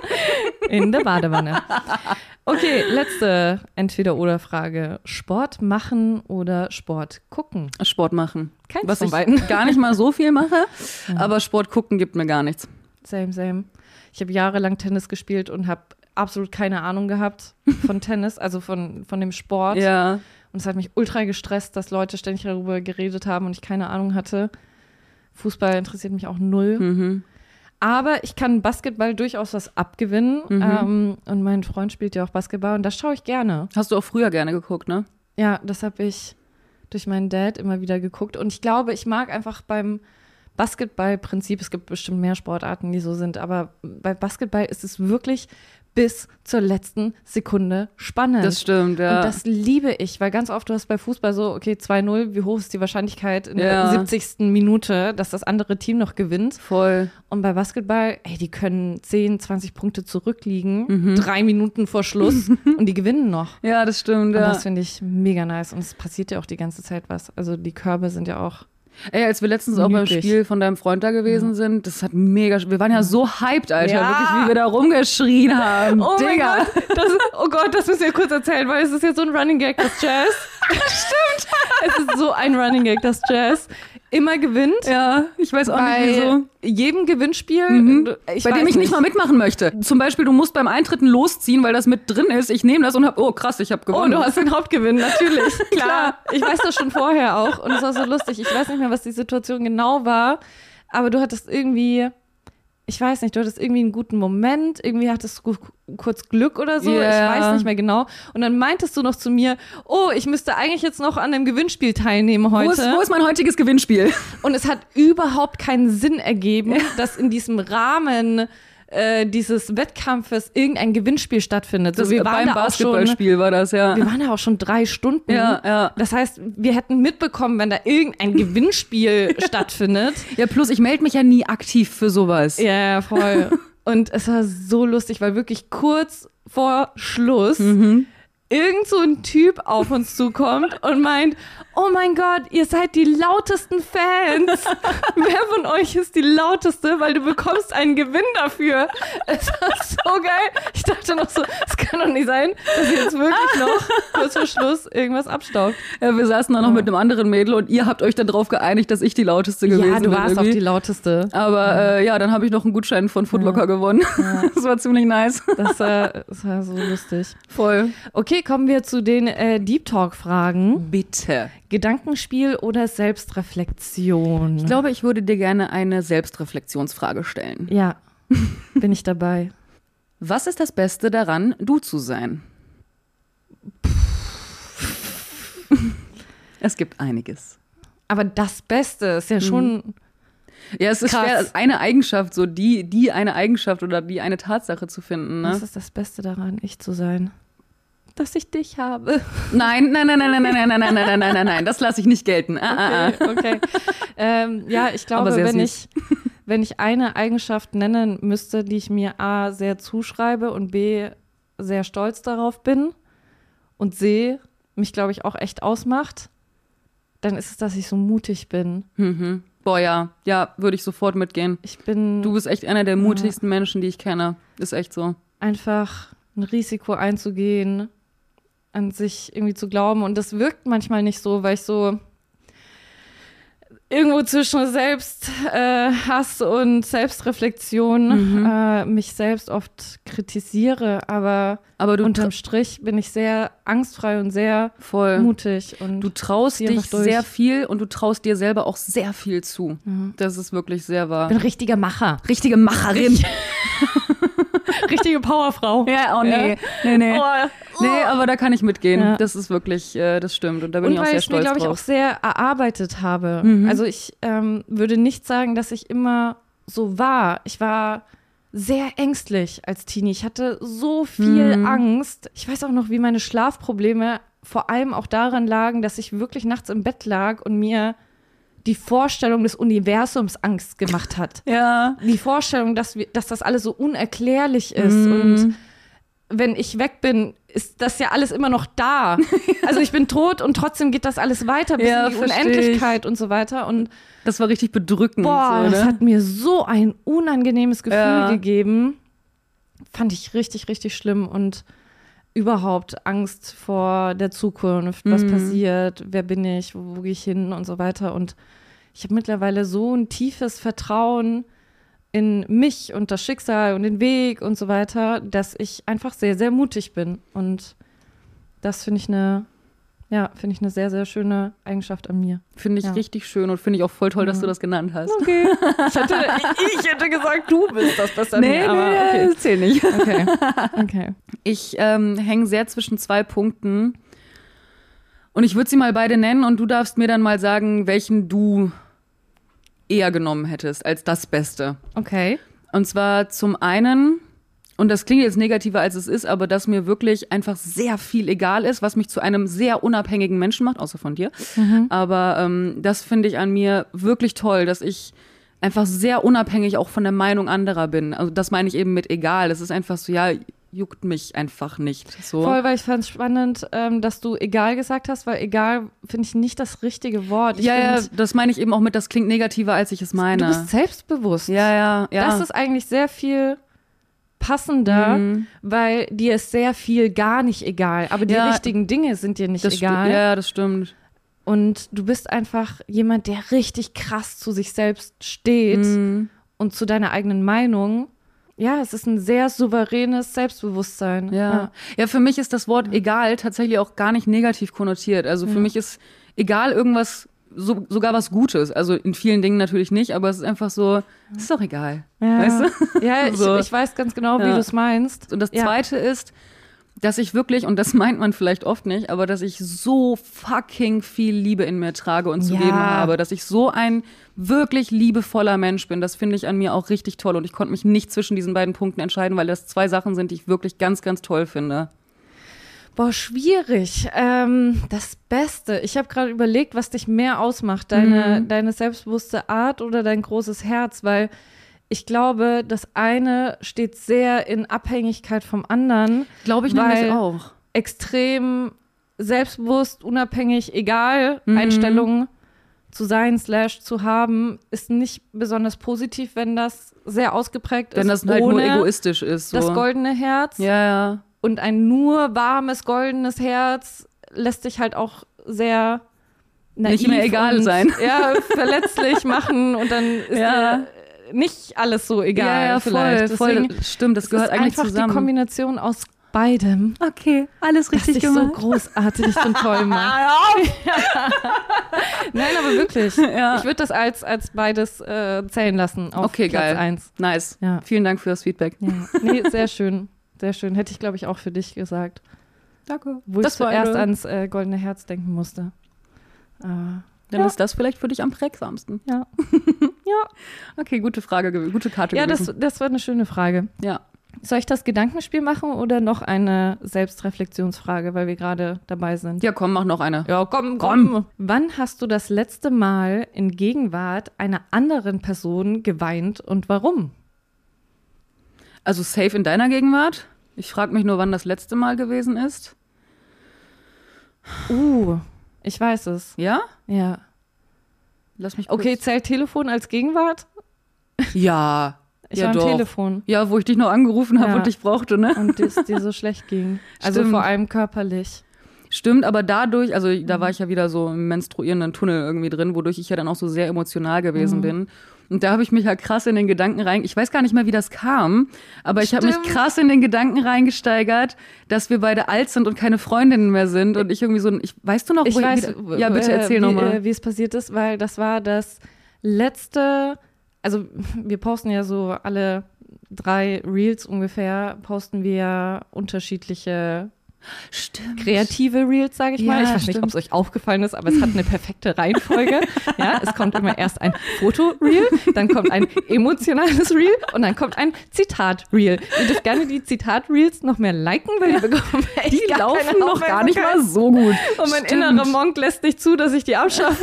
in der Badewanne. Okay, letzte Entweder-oder-Frage. Sport machen oder Sport gucken? Sport machen. Keins Was von ich beiden. gar nicht mal so viel mache, aber Sport gucken gibt mir gar nichts. Same, same. Ich habe jahrelang Tennis gespielt und habe absolut keine Ahnung gehabt von Tennis, also von, von dem Sport. Ja. Und es hat mich ultra gestresst, dass Leute ständig darüber geredet haben und ich keine Ahnung hatte. Fußball interessiert mich auch null. Mhm. Aber ich kann Basketball durchaus was abgewinnen. Mhm. Ähm, und mein Freund spielt ja auch Basketball und das schaue ich gerne. Hast du auch früher gerne geguckt, ne? Ja, das habe ich durch meinen Dad immer wieder geguckt. Und ich glaube, ich mag einfach beim Basketball-Prinzip, es gibt bestimmt mehr Sportarten, die so sind, aber bei Basketball ist es wirklich bis zur letzten Sekunde spannend. Das stimmt, ja. Und das liebe ich, weil ganz oft du hast bei Fußball so, okay, zwei null, wie hoch ist die Wahrscheinlichkeit in Ja. der siebzigsten Minute, dass das andere Team noch gewinnt? Voll. Und bei Basketball, ey, die können zehn, zwanzig Punkte zurückliegen, Mhm. drei Minuten vor Schluss und die gewinnen noch. Ja, das stimmt, Und ja. das finde ich mega nice. Und es passiert ja auch die ganze Zeit was. Also die Körbe sind ja auch Ey, als wir letztens auch beim Gemütlich. Spiel von deinem Freund da gewesen sind, das hat mega, wir waren ja so hyped, Alter, Ja. wirklich, wie wir da rumgeschrien haben. Oh mein Digga. Gott, das ist, oh Gott, das müssen wir kurz erzählen, weil es ist jetzt so ein Running Gag, das Jazz. Stimmt. Es ist so ein Running Gag, das Jazz immer gewinnt. Ja, ich weiß auch Bei nicht wieso. jedem Gewinnspiel. Mhm. Ich Bei weiß dem ich nicht mal mitmachen möchte. Zum Beispiel, du musst beim Eintritten losziehen, weil das mit drin ist. Ich nehme das und hab, oh krass, ich hab Oh, gewonnen. du hast den Hauptgewinn, natürlich. Klar. Ich weiß das schon vorher auch. Und es war so lustig. Ich weiß nicht mehr, was die Situation genau war. Aber du hattest irgendwie, ich weiß nicht, du hattest irgendwie einen guten Moment. Irgendwie hattest du kurz Glück oder so. Ja. Ich weiß nicht mehr genau. Und dann meintest du noch zu mir, oh, ich müsste eigentlich jetzt noch an dem Gewinnspiel teilnehmen heute. Wo ist, wo ist mein heutiges Gewinnspiel? Und es hat überhaupt keinen Sinn ergeben, dass in diesem Rahmen äh, dieses Wettkampfes irgendein Gewinnspiel stattfindet. So, Das, wir waren beim da auch schon, Basketballspiel war das, ja. wir waren da auch schon drei Stunden. Ja, ja. Das heißt, wir hätten mitbekommen, wenn da irgendein Gewinnspiel stattfindet. Ja, plus ich melde mich ja nie aktiv für sowas. Ja, ja, voll. Und es war so lustig, weil wirklich kurz vor Schluss Mhm. irgend so ein Typ auf uns zukommt und meint, oh mein Gott, ihr seid die lautesten Fans. Wer von euch ist die lauteste? Weil du bekommst einen Gewinn dafür. Es war so geil. Ich dachte noch so, es kann doch nicht sein, dass ihr jetzt wirklich noch kurz vor Schluss irgendwas abstaubt. Ja, wir saßen da noch mit einem anderen Mädel und ihr habt euch dann drauf geeinigt, dass ich die lauteste gewesen bin. Ja, du warst auch irgendwie. die lauteste. Aber ja, äh, ja dann habe ich noch einen Gutschein von Footlocker gewonnen. Das war ziemlich nice. Das war, das war so lustig. Voll. Okay, kommen wir zu den äh, Deep Talk-Fragen. Bitte. Gedankenspiel oder Selbstreflexion? Ich glaube, ich würde dir gerne eine Selbstreflexionsfrage stellen. Ja, bin ich dabei. Was ist das Beste daran, du zu sein? Es gibt einiges. Aber das Beste ist ja schon. Ja, es ist Krass. schwer, eine Eigenschaft, so die, die eine Eigenschaft oder die eine Tatsache zu finden. Ne? Was ist das Beste daran, ich zu sein? Dass ich dich habe. Nein, nein, nein, nein, nein, nein, nein, nein, nein, nein, nein, nein, nein, das lasse ich nicht gelten. Ah, ah, ah. Okay, okay. ähm, ja, ich glaube, Aber sehr wenn süß. ich, wenn ich eine Eigenschaft nennen müsste, die ich mir A, sehr zuschreibe und B, sehr stolz darauf bin und C, mich, glaube ich, auch echt ausmacht, dann ist es, dass ich so mutig bin. Mhm. Boah, ja, ja, würde ich sofort mitgehen. Ich bin Du bist echt einer der mutigsten Menschen, die ich kenne. Ist echt so. einfach ein Risiko einzugehen, an sich irgendwie zu glauben. Und das wirkt manchmal nicht so, weil ich so irgendwo zwischen Selbsthass äh, Hass und Selbstreflexion äh, mich selbst oft kritisiere. Aber, Aber du unterm tra- Strich bin ich sehr angstfrei und sehr voll. mutig. Und Du traust zieh dich einfach durch. sehr viel und du traust dir selber auch sehr viel zu. Das ist wirklich sehr wahr. bin ein richtiger Macher. Richtige Macherin. Richtige Powerfrau. Ja, oh nee. Ja. Nee, nee. Oh. Nee, aber da kann ich mitgehen. Ja. Das ist wirklich, äh, das stimmt. Und da bin Und ich auch weil sehr ich es mir, stolz glaube ich, auch drauf. sehr erarbeitet habe. Mhm. Also ich ähm, würde nicht sagen, dass ich immer so war. Ich war sehr ängstlich als Teenie. Ich hatte so viel Mhm. Angst. Ich weiß auch noch, wie meine Schlafprobleme vor allem auch daran lagen, dass ich wirklich nachts im Bett lag und mir die Vorstellung des Universums Angst gemacht hat. Ja. Die Vorstellung, dass, wir, dass das alles so unerklärlich ist Mhm. und wenn ich weg bin, ist das ja alles immer noch da. Also ich bin tot und trotzdem geht das alles weiter bis Ja, in die versteh Unendlichkeit und so weiter. Und Das war richtig bedrückend. boah, so, das ne? hat mir so ein unangenehmes Gefühl Ja. gegeben. Fand ich richtig, richtig schlimm und überhaupt Angst vor der Zukunft. Was Mhm. passiert? Wer bin ich? Wo, wo gehe ich hin? Und so weiter. Und ich habe mittlerweile so ein tiefes Vertrauen in mich und das Schicksal und den Weg und so weiter, dass ich einfach sehr, sehr mutig bin. Und das finde ich eine, ja, finde ich eine sehr, sehr schöne Eigenschaft an mir. Finde ich Ja. richtig schön und finde ich auch voll toll, dass du das genannt hast. Okay. Ich hätte, ich, ich hätte gesagt, du bist das Beste an Nee, mir. Aber nee, okay. das zählt nicht. Okay. Okay. Ich ähm, hänge sehr zwischen zwei Punkten. Und ich würde sie mal beide nennen und du darfst mir dann mal sagen, welchen du eher genommen hättest als das Beste. Okay. Und zwar zum einen und das klingt jetzt negativer, als es ist, aber dass mir wirklich einfach sehr viel egal ist, was mich zu einem sehr unabhängigen Menschen macht, außer von dir. Mhm. Aber ähm, das finde ich an mir wirklich toll, dass ich einfach sehr unabhängig auch von der Meinung anderer bin. Also das meine ich eben mit egal. Das ist einfach so, ja, juckt mich einfach nicht. So. Voll, weil ich fand es spannend, ähm, dass du egal gesagt hast, weil egal finde ich nicht das richtige Wort. Ich ja, find, ja, das meine ich eben auch mit, das klingt negativer, als ich es meine. Du bist selbstbewusst. Ja, ja, ja. Das ist eigentlich sehr viel passender, mhm. weil dir ist sehr viel gar nicht egal. Aber die ja, richtigen Dinge sind dir nicht das egal. Sti- ja, das stimmt. Und du bist einfach jemand, der richtig krass zu sich selbst steht mhm. und zu deiner eigenen Meinung. Ja, es ist ein sehr souveränes Selbstbewusstsein. Ja, ja. ja für mich ist das Wort ja. egal tatsächlich auch gar nicht negativ konnotiert. Also für ja. mich ist egal irgendwas, so, sogar was Gutes. Also in vielen Dingen natürlich nicht, aber es ist einfach so, ist doch egal. Ja, weißt du? Ja, ich, so. ich weiß ganz genau, wie ja. du es meinst. Und das ja. Zweite ist, dass ich wirklich, und das meint man vielleicht oft nicht, aber dass ich so fucking viel Liebe in mir trage und zu ja. geben habe, dass ich so ein wirklich liebevoller Mensch bin, das finde ich an mir auch richtig toll und ich konnte mich nicht zwischen diesen beiden Punkten entscheiden, weil das zwei Sachen sind, die ich wirklich ganz, ganz toll finde. Boah, schwierig. Ähm, das Beste. Ich habe gerade überlegt, was dich mehr ausmacht, deine, mhm. deine selbstbewusste Art oder dein großes Herz, weil ich glaube, das eine steht sehr in Abhängigkeit vom anderen. Glaube ich nämlich auch. Extrem selbstbewusst, unabhängig, egal, mhm. Einstellungen zu sein, slash zu haben, ist nicht besonders positiv, wenn das sehr ausgeprägt wenn ist. Wenn das halt nur egoistisch ist. So. Das goldene Herz. Ja, ja. Und ein nur warmes, goldenes Herz lässt dich halt auch sehr naiv nicht mehr egal und, sein. Ja, verletzlich machen und dann ist ja. dir nicht alles so egal. Ja, ja, vielleicht. voll, Deswegen, voll. Stimmt, das gehört eigentlich einfach zusammen. Die Kombination aus beidem. Okay, alles richtig dass gemacht. So großartig und toll macht. ja. Nein, aber wirklich. Ja. Ich würde das als, als beides äh, zählen lassen auf okay, Platz geil. eins. Nice. Ja. Vielen Dank für das Feedback. Ja. Nee, sehr schön. Sehr schön. Hätte ich, glaube ich, auch für dich gesagt. Danke. Wo das ich zuerst eine... ans äh, goldene Herz denken musste. Äh, Dann ja. ist das vielleicht für dich am prägsamsten. Ja. ja. Okay, gute Frage, gute Karte ja, gewesen. Ja, das, das war eine schöne Frage. Ja. Soll ich das Gedankenspiel machen oder noch eine Selbstreflexionsfrage, weil wir gerade dabei sind? Ja, komm, mach noch eine. Ja, komm, komm, komm. Wann hast du das letzte Mal in Gegenwart einer anderen Person geweint und warum? Also safe in deiner Gegenwart? Ich frage mich nur, wann das letzte Mal gewesen ist. Uh, ich weiß es. Ja? Ja. Lass mich kurz. Okay, zählt Telefon als Gegenwart? Ja. Ich ja, war am doch. Telefon. Ja, wo ich dich noch angerufen habe ja. und dich brauchte, ne? Und es dir so schlecht ging. Also Stimmt. vor allem körperlich. Stimmt, aber dadurch, also da war ich ja wieder so im menstruierenden Tunnel irgendwie drin, wodurch ich ja dann auch so sehr emotional gewesen mhm. bin. Und da habe ich mich halt krass in den Gedanken rein, ich weiß gar nicht mehr, wie das kam, aber ich habe mich krass in den Gedanken reingesteigert, dass wir beide alt sind und keine Freundinnen mehr sind und ich irgendwie so, ich, weißt du noch, ich wo weiß, ich wieder, ja bitte erzähl äh, nochmal. Äh, wie es passiert ist, weil das war das letzte, also wir posten ja so alle drei Reels ungefähr, posten wir unterschiedliche Stimmt. kreative Reels, sage ich ja, mal. Ich weiß stimmt. nicht, ob es euch aufgefallen ist, aber es hat eine perfekte Reihenfolge. Ja, es kommt immer erst ein Foto-Reel, dann kommt ein emotionales Reel und dann kommt ein Zitat-Reel. Ihr dürft gerne die Zitat-Reels noch mehr liken, weil die bekommen echt Die gar laufen noch gar nicht mal so gut. Und mein Stimmt. innerer Monk lässt nicht zu, dass ich die abschaffe.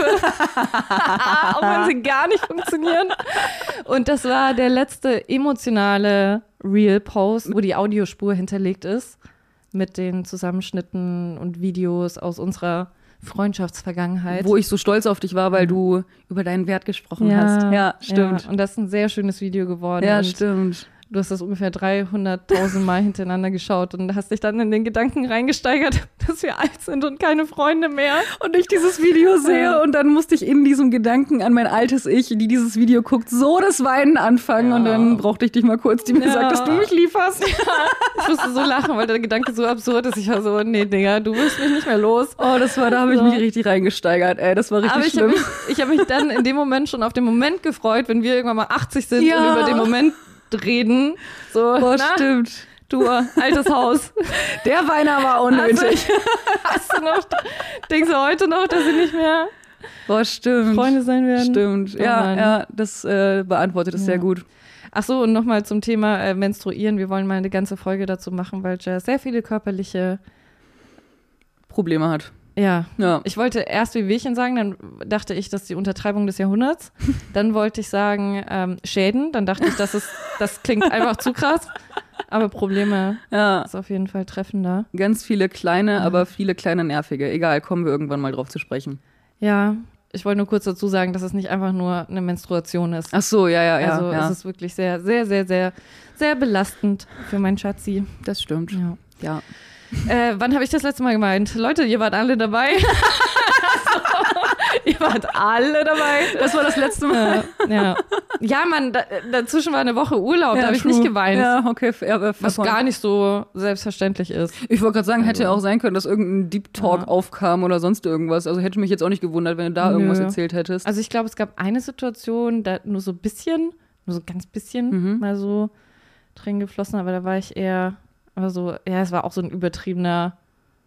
Auch wenn sie gar nicht funktionieren. Und das war der letzte emotionale Reel-Post, wo die Audiospur hinterlegt ist. Mit den Zusammenschnitten und Videos aus unserer Freundschaftsvergangenheit. Wo ich so stolz auf dich war, weil du über deinen Wert gesprochen ja, hast. Ja, stimmt. Ja, und das ist ein sehr schönes Video geworden. Ja, und stimmt. Du hast das ungefähr dreihunderttausend Mal hintereinander geschaut und hast dich dann in den Gedanken reingesteigert, dass wir alt sind und keine Freunde mehr. Und ich dieses Video sehe und dann musste ich in diesem Gedanken an mein altes Ich, die dieses Video guckt, so das Weinen anfangen ja. und dann brauchte ich dich mal kurz, die mir ja. sagt, dass du mich lieb hast. Ja. Ich musste so lachen, weil der Gedanke so absurd ist. Ich war so, nee, Digga, du wirst mich nicht mehr los. Oh, das war, da habe ich so. mich richtig reingesteigert, ey, das war richtig Aber ich schlimm. Aber ich habe mich, hab mich dann in dem Moment schon auf den Moment gefreut, wenn wir irgendwann mal achtzig sind ja. und über den Moment reden. So, Boah, na? stimmt. Du, altes Haus. Der Weiner war unnötig. Also, hast du noch, denkst du heute noch, dass sie nicht mehr Boah, stimmt. Freunde sein werden? Stimmt, oh, ja, Mann. ja, das äh, beantwortet es ja. sehr gut. Ach so, und nochmal zum Thema äh, Menstruieren. Wir wollen mal eine ganze Folge dazu machen, weil Jazz sehr viele körperliche Probleme hat. Ja. ja, ich wollte erst Wehwehchen sagen, dann dachte ich, das ist die Untertreibung des Jahrhunderts. Dann wollte ich sagen ähm, Schäden, dann dachte ich, das, ist, das klingt einfach zu krass. Aber Probleme ja. ist auf jeden Fall treffender. Ganz viele kleine, ja. aber viele kleine nervige. Egal, kommen wir irgendwann mal drauf zu sprechen. Ja, ich wollte nur kurz dazu sagen, dass es nicht einfach nur eine Menstruation ist. Ach so, ja, ja, ja. Also ja. es ist wirklich sehr, sehr, sehr, sehr, sehr belastend für meinen Schatzi. Das stimmt. Ja. ja. Äh, wann habe ich das letzte Mal gemeint? Leute, ihr wart alle dabei. Ihr wart alle dabei. Das war das letzte Mal. Ja, ja. ja Mann, da, dazwischen war eine Woche Urlaub, ja, da habe ich true. nicht geweint. Ja, okay. Ja, was gar nicht so selbstverständlich ist. Ich wollte gerade sagen, hätte ja also. auch sein können, dass irgendein Deep Talk ja. aufkam oder sonst irgendwas. Also hätte mich jetzt auch nicht gewundert, wenn du da Nö. irgendwas erzählt hättest. Also ich glaube, es gab eine Situation, da nur so ein bisschen, nur so ganz bisschen mhm. mal so drin geflossen, aber da war ich eher, aber so, ja, es war auch so ein übertriebener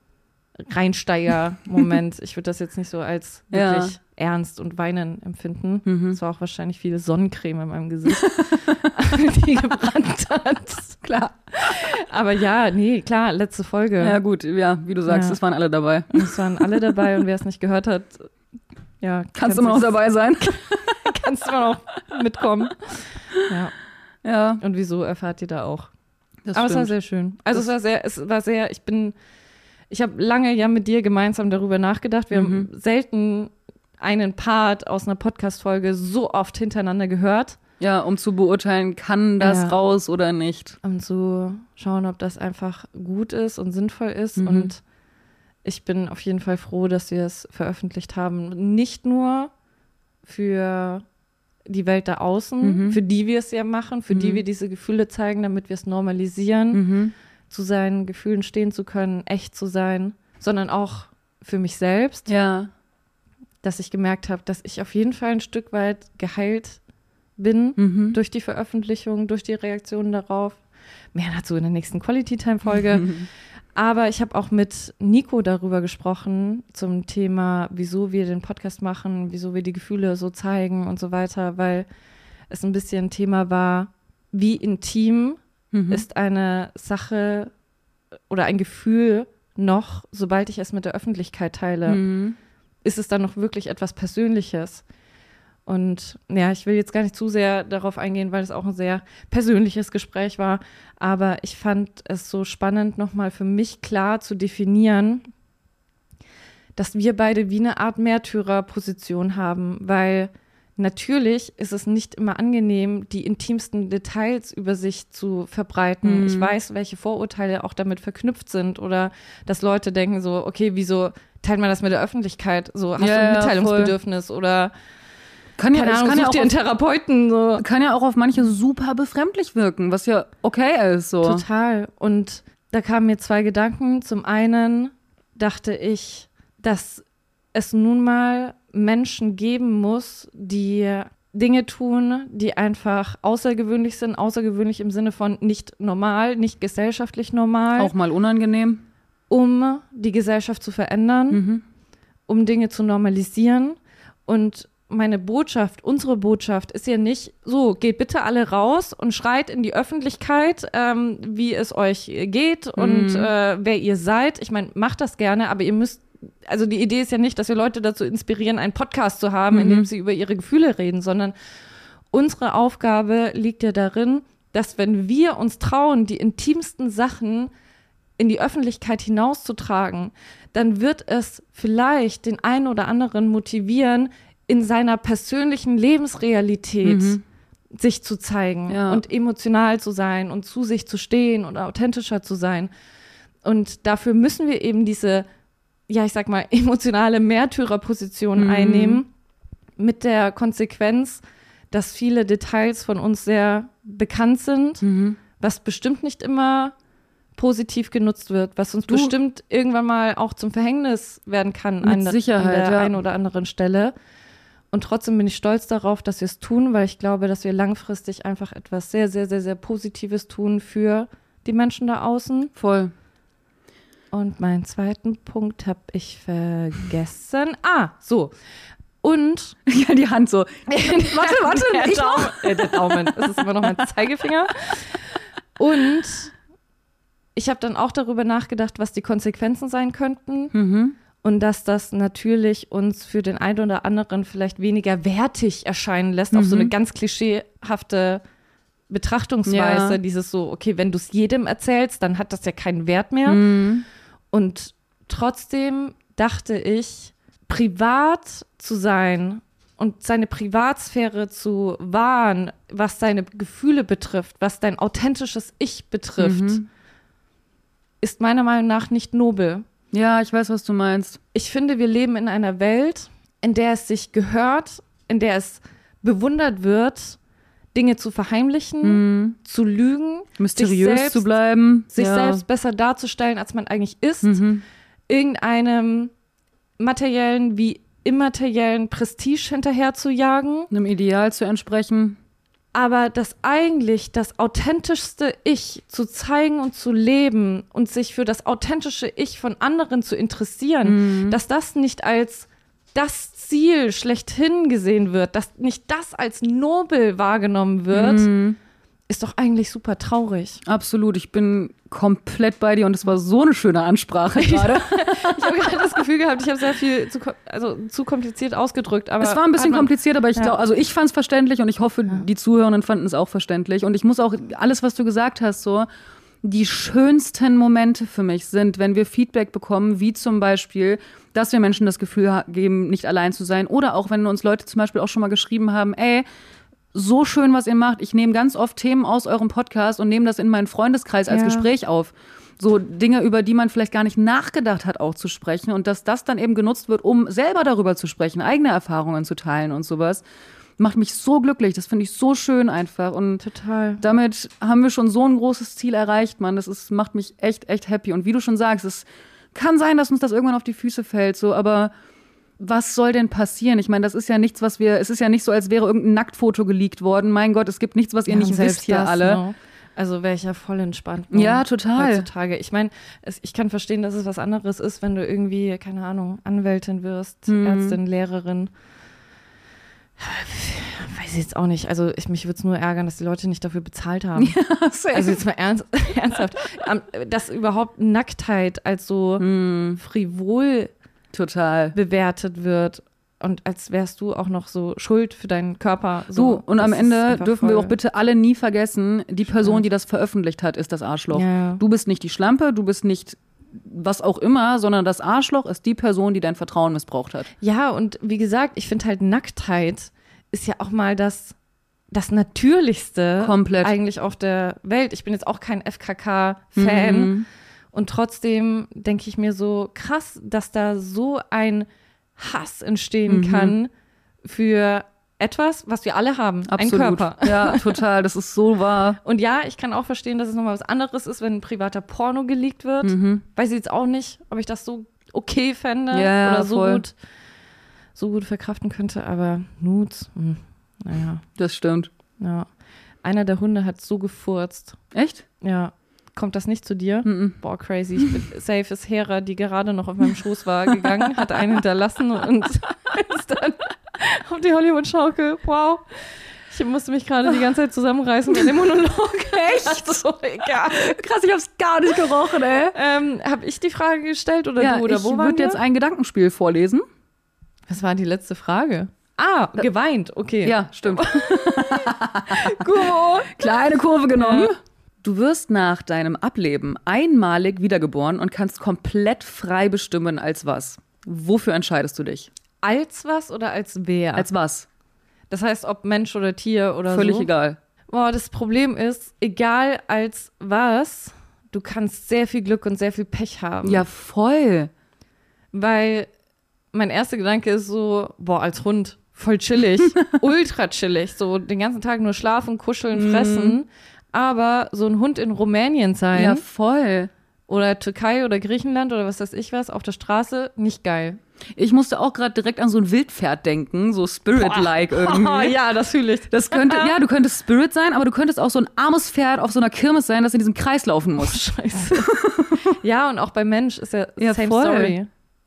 Reinsteiger-Moment. Ich würde das jetzt nicht so als wirklich ja. ernst und weinen empfinden. Mhm. Es war auch wahrscheinlich viel Sonnencreme in meinem Gesicht, die gebrannt hat. Klar. Aber ja, nee, klar, letzte Folge. Ja gut, ja, wie du sagst, ja. es waren alle dabei. Es waren alle dabei und wer es nicht gehört hat, ja. Kannst du immer noch dabei sein. Kannst du immer noch mitkommen. Ja. Ja. Und wieso erfahrt ihr da auch. Das Aber stimmt. es war sehr schön. Also das es war sehr, es war sehr, ich bin, ich habe lange ja mit dir gemeinsam darüber nachgedacht. Wir mhm. haben selten einen Part aus einer Podcast-Folge so oft hintereinander gehört. Ja, um zu beurteilen, kann das ja. raus oder nicht. Um zu schauen, ob das einfach gut ist und sinnvoll ist. Mhm. Und ich bin auf jeden Fall froh, dass wir es veröffentlicht haben. Nicht nur für die Welt da außen, mhm. für die wir es ja machen, für mhm. die wir diese Gefühle zeigen, damit wir es normalisieren, mhm. zu seinen Gefühlen stehen zu können, echt zu sein, sondern auch für mich selbst, ja. dass ich gemerkt habe, dass ich auf jeden Fall ein Stück weit geheilt bin mhm. durch die Veröffentlichung, durch die Reaktionen darauf. Mehr dazu in der nächsten Quality-Time-Folge. Mhm. Aber ich habe auch mit Nico darüber gesprochen, zum Thema, wieso wir den Podcast machen, wieso wir die Gefühle so zeigen und so weiter, weil es ein bisschen ein Thema war, wie intim mhm. ist eine Sache oder ein Gefühl noch, sobald ich es mit der Öffentlichkeit teile. Mhm. Ist es dann noch wirklich etwas Persönliches? Und ja, ich will jetzt gar nicht zu sehr darauf eingehen, weil es auch ein sehr persönliches Gespräch war. Aber ich fand es so spannend, nochmal für mich klar zu definieren, dass wir beide wie eine Art Märtyrerposition haben. Weil natürlich ist es nicht immer angenehm, die intimsten Details über sich zu verbreiten. Mhm. Ich weiß, welche Vorurteile auch damit verknüpft sind. Oder dass Leute denken so, okay, wieso teilt man das mit der Öffentlichkeit? So, hast ja, du ein ja, Mitteilungsbedürfnis? Voll. Oder Kann ja, Keine Ahnung, kann ja such auch dir einen Therapeuten. So. Kann ja auch auf manche super befremdlich wirken, was ja okay ist. So. Total. Und da kamen mir zwei Gedanken. Zum einen dachte ich, dass es nun mal Menschen geben muss, die Dinge tun, die einfach außergewöhnlich sind. Außergewöhnlich im Sinne von nicht normal, nicht gesellschaftlich normal. Auch mal unangenehm. Um die Gesellschaft zu verändern, mhm. um Dinge zu normalisieren. Und meine Botschaft, unsere Botschaft ist ja nicht so, geht bitte alle raus und schreit in die Öffentlichkeit, ähm, wie es euch geht und mhm. äh, wer ihr seid. Ich meine, macht das gerne, aber ihr müsst, also die Idee ist ja nicht, dass wir Leute dazu inspirieren, einen Podcast zu haben, mhm. in dem sie über ihre Gefühle reden, sondern unsere Aufgabe liegt ja darin, dass wenn wir uns trauen, die intimsten Sachen in die Öffentlichkeit hinauszutragen, dann wird es vielleicht den einen oder anderen motivieren, in seiner persönlichen Lebensrealität mhm. sich zu zeigen ja. und emotional zu sein und zu sich zu stehen und authentischer zu sein. Und dafür müssen wir eben diese, ja, ich sag mal, emotionale Märtyrerposition mhm. einnehmen, mit der Konsequenz, dass viele Details von uns sehr bekannt sind, mhm. was bestimmt nicht immer positiv genutzt wird, was uns du, bestimmt irgendwann mal auch zum Verhängnis werden kann mit an, Sicherheit, an der ja. einen oder anderen Stelle. Und trotzdem bin ich stolz darauf, dass wir es tun, weil ich glaube, dass wir langfristig einfach etwas sehr, sehr, sehr, sehr Positives tun für die Menschen da außen. Voll. Und meinen zweiten Punkt habe ich vergessen. Ah, so. Und ja, die Hand so. warte, warte, der ich Daumen, noch. äh, der Daumen, das ist immer noch mein Zeigefinger. Und ich habe dann auch darüber nachgedacht, was die Konsequenzen sein könnten. Mhm. Und dass das natürlich uns für den einen oder anderen vielleicht weniger wertig erscheinen lässt, mhm. auf so eine ganz klischeehafte Betrachtungsweise. Ja. Dieses so, okay, wenn du es jedem erzählst, dann hat das ja keinen Wert mehr. Mhm. Und trotzdem dachte ich, privat zu sein und seine Privatsphäre zu wahren, was deine Gefühle betrifft, was dein authentisches Ich betrifft, Mhm. ist meiner Meinung nach nicht nobel. Ja, ich weiß, was du meinst. Ich finde, wir leben in einer Welt, in der es sich gehört, in der es bewundert wird, Dinge zu verheimlichen, Mhm. zu lügen, Mysteriös sich selbst, zu bleiben. sich ja. selbst besser darzustellen, als man eigentlich ist, Mhm. irgendeinem materiellen wie immateriellen Prestige hinterher zu jagen, Einem Ideal zu entsprechen. aber dass eigentlich das authentischste Ich zu zeigen und zu leben und sich für das authentische Ich von anderen zu interessieren, Mhm. dass das nicht als das Ziel schlechthin gesehen wird, dass nicht das als nobel wahrgenommen wird, Mhm. ist doch eigentlich super traurig. Absolut, ich bin komplett bei dir und es war so eine schöne Ansprache gerade. Ich habe gerade das Gefühl gehabt, ich habe sehr viel zu, kom- also zu kompliziert ausgedrückt. Aber Es war ein bisschen hat man- kompliziert, aber ich Ja. glaube, also ich fand es verständlich und ich hoffe, Ja. die Zuhörenden fanden es auch verständlich. Und ich muss auch, alles, was du gesagt hast, so, die schönsten Momente für mich sind, wenn wir Feedback bekommen, wie zum Beispiel, dass wir Menschen das Gefühl ha- geben, nicht allein zu sein. Oder auch, wenn uns Leute zum Beispiel auch schon mal geschrieben haben, ey, so schön, was ihr macht. Ich nehme ganz oft Themen aus eurem Podcast und nehme das in meinen Freundeskreis als Ja. Gespräch auf. So Dinge, über die man vielleicht gar nicht nachgedacht hat, auch zu sprechen. Und dass das dann eben genutzt wird, um selber darüber zu sprechen, eigene Erfahrungen zu teilen und sowas. Macht mich so glücklich. Das finde ich so schön einfach. Und Total. damit haben wir schon so ein großes Ziel erreicht, Mann. Das ist, macht mich echt, echt happy. Und wie du schon sagst, es kann sein, dass uns das irgendwann auf die Füße fällt, so, aber was soll denn passieren? Ich meine, das ist ja nichts, was wir, es ist ja nicht so, als wäre irgendein Nacktfoto geleakt worden. Mein Gott, es gibt nichts, was ihr Ja, nicht selbst wisst hier das, alle. ne? Also wäre ich ja voll entspannt. Ja, total. Heutzutage. Ich meine, ich kann verstehen, dass es was anderes ist, wenn du irgendwie, keine Ahnung, Anwältin wirst, Mhm. Ärztin, Lehrerin. Weiß ich jetzt auch nicht. Also ich, mich würde es nur ärgern, dass die Leute nicht dafür bezahlt haben. Also jetzt mal ernst, ernsthaft. Am- Dass überhaupt Nacktheit als so Mhm. frivol Total. bewertet wird und als wärst du auch noch so schuld für deinen Körper. Du, So, und am das ist Ende einfach dürfen wir voll- auch bitte alle nie vergessen, die Person, die das veröffentlicht hat, ist das Arschloch. Ja, ja. Du bist nicht die Schlampe, du bist nicht was auch immer, sondern das Arschloch ist die Person, die dein Vertrauen missbraucht hat. Ja, und wie gesagt, ich finde halt Nacktheit ist ja auch mal das, das Natürlichste Komplett. eigentlich auf der Welt. Ich bin jetzt auch kein F K K-Fan Mhm. und trotzdem denke ich mir so krass, dass da so ein Hass entstehen Mhm. kann für etwas, was wir alle haben, Absolut. ein Körper. Ja, total, das ist so wahr. Und ja, ich kann auch verstehen, dass es nochmal was anderes ist, wenn ein privater Porno geleakt wird. Mhm. Weiß ich jetzt auch nicht, ob ich das so okay fände Ja, ja, oder so voll. gut, so gut verkraften könnte, aber Nudes, hm, naja, Das stimmt. ja. Einer der Hunde hat so gefurzt. Echt? Ja. Kommt das nicht zu dir? Mhm. Boah, crazy. Ich bin safe ist Hera, die gerade noch auf meinem Schoß war, gegangen, hat einen hinterlassen und ist dann auf die Hollywood-Schaukel. Wow. Ich musste mich gerade die ganze Zeit zusammenreißen mit dem Monolog. Echt? So, egal. Krass, ich hab's gar nicht gerochen, ey. Ähm, habe ich die Frage gestellt oder Ja, du oder ich wo waren würde wir? jetzt ein Gedankenspiel vorlesen. Was war die letzte Frage? Ah, geweint, okay. Ja, stimmt. Gut. Kleine Kurve genommen. Ja. Du wirst nach deinem Ableben einmalig wiedergeboren und kannst komplett frei bestimmen, als was. Wofür entscheidest du dich? Als was oder als wer? Als was? Das heißt, ob Mensch oder Tier oder Völlig so? egal. Boah, das Problem ist, egal als was, du kannst sehr viel Glück und sehr viel Pech haben. Ja, voll. Weil mein erster Gedanke ist so, boah, als Hund, voll chillig, ultra chillig, so den ganzen Tag nur schlafen, kuscheln, fressen. Aber so ein Hund in Rumänien sein Ja, voll. oder Türkei oder Griechenland oder was weiß ich was, auf der Straße, nicht geil. Ich musste auch gerade direkt an so ein Wildpferd denken, so Spirit-like irgendwie. ja, das fühle ich. Das könnte, ja, du könntest Spirit sein, aber du könntest auch so ein armes Pferd auf so einer Kirmes sein, das in diesem Kreis laufen muss. Scheiße. Ja, und auch bei Mensch ist ja, Ja, same voll. story.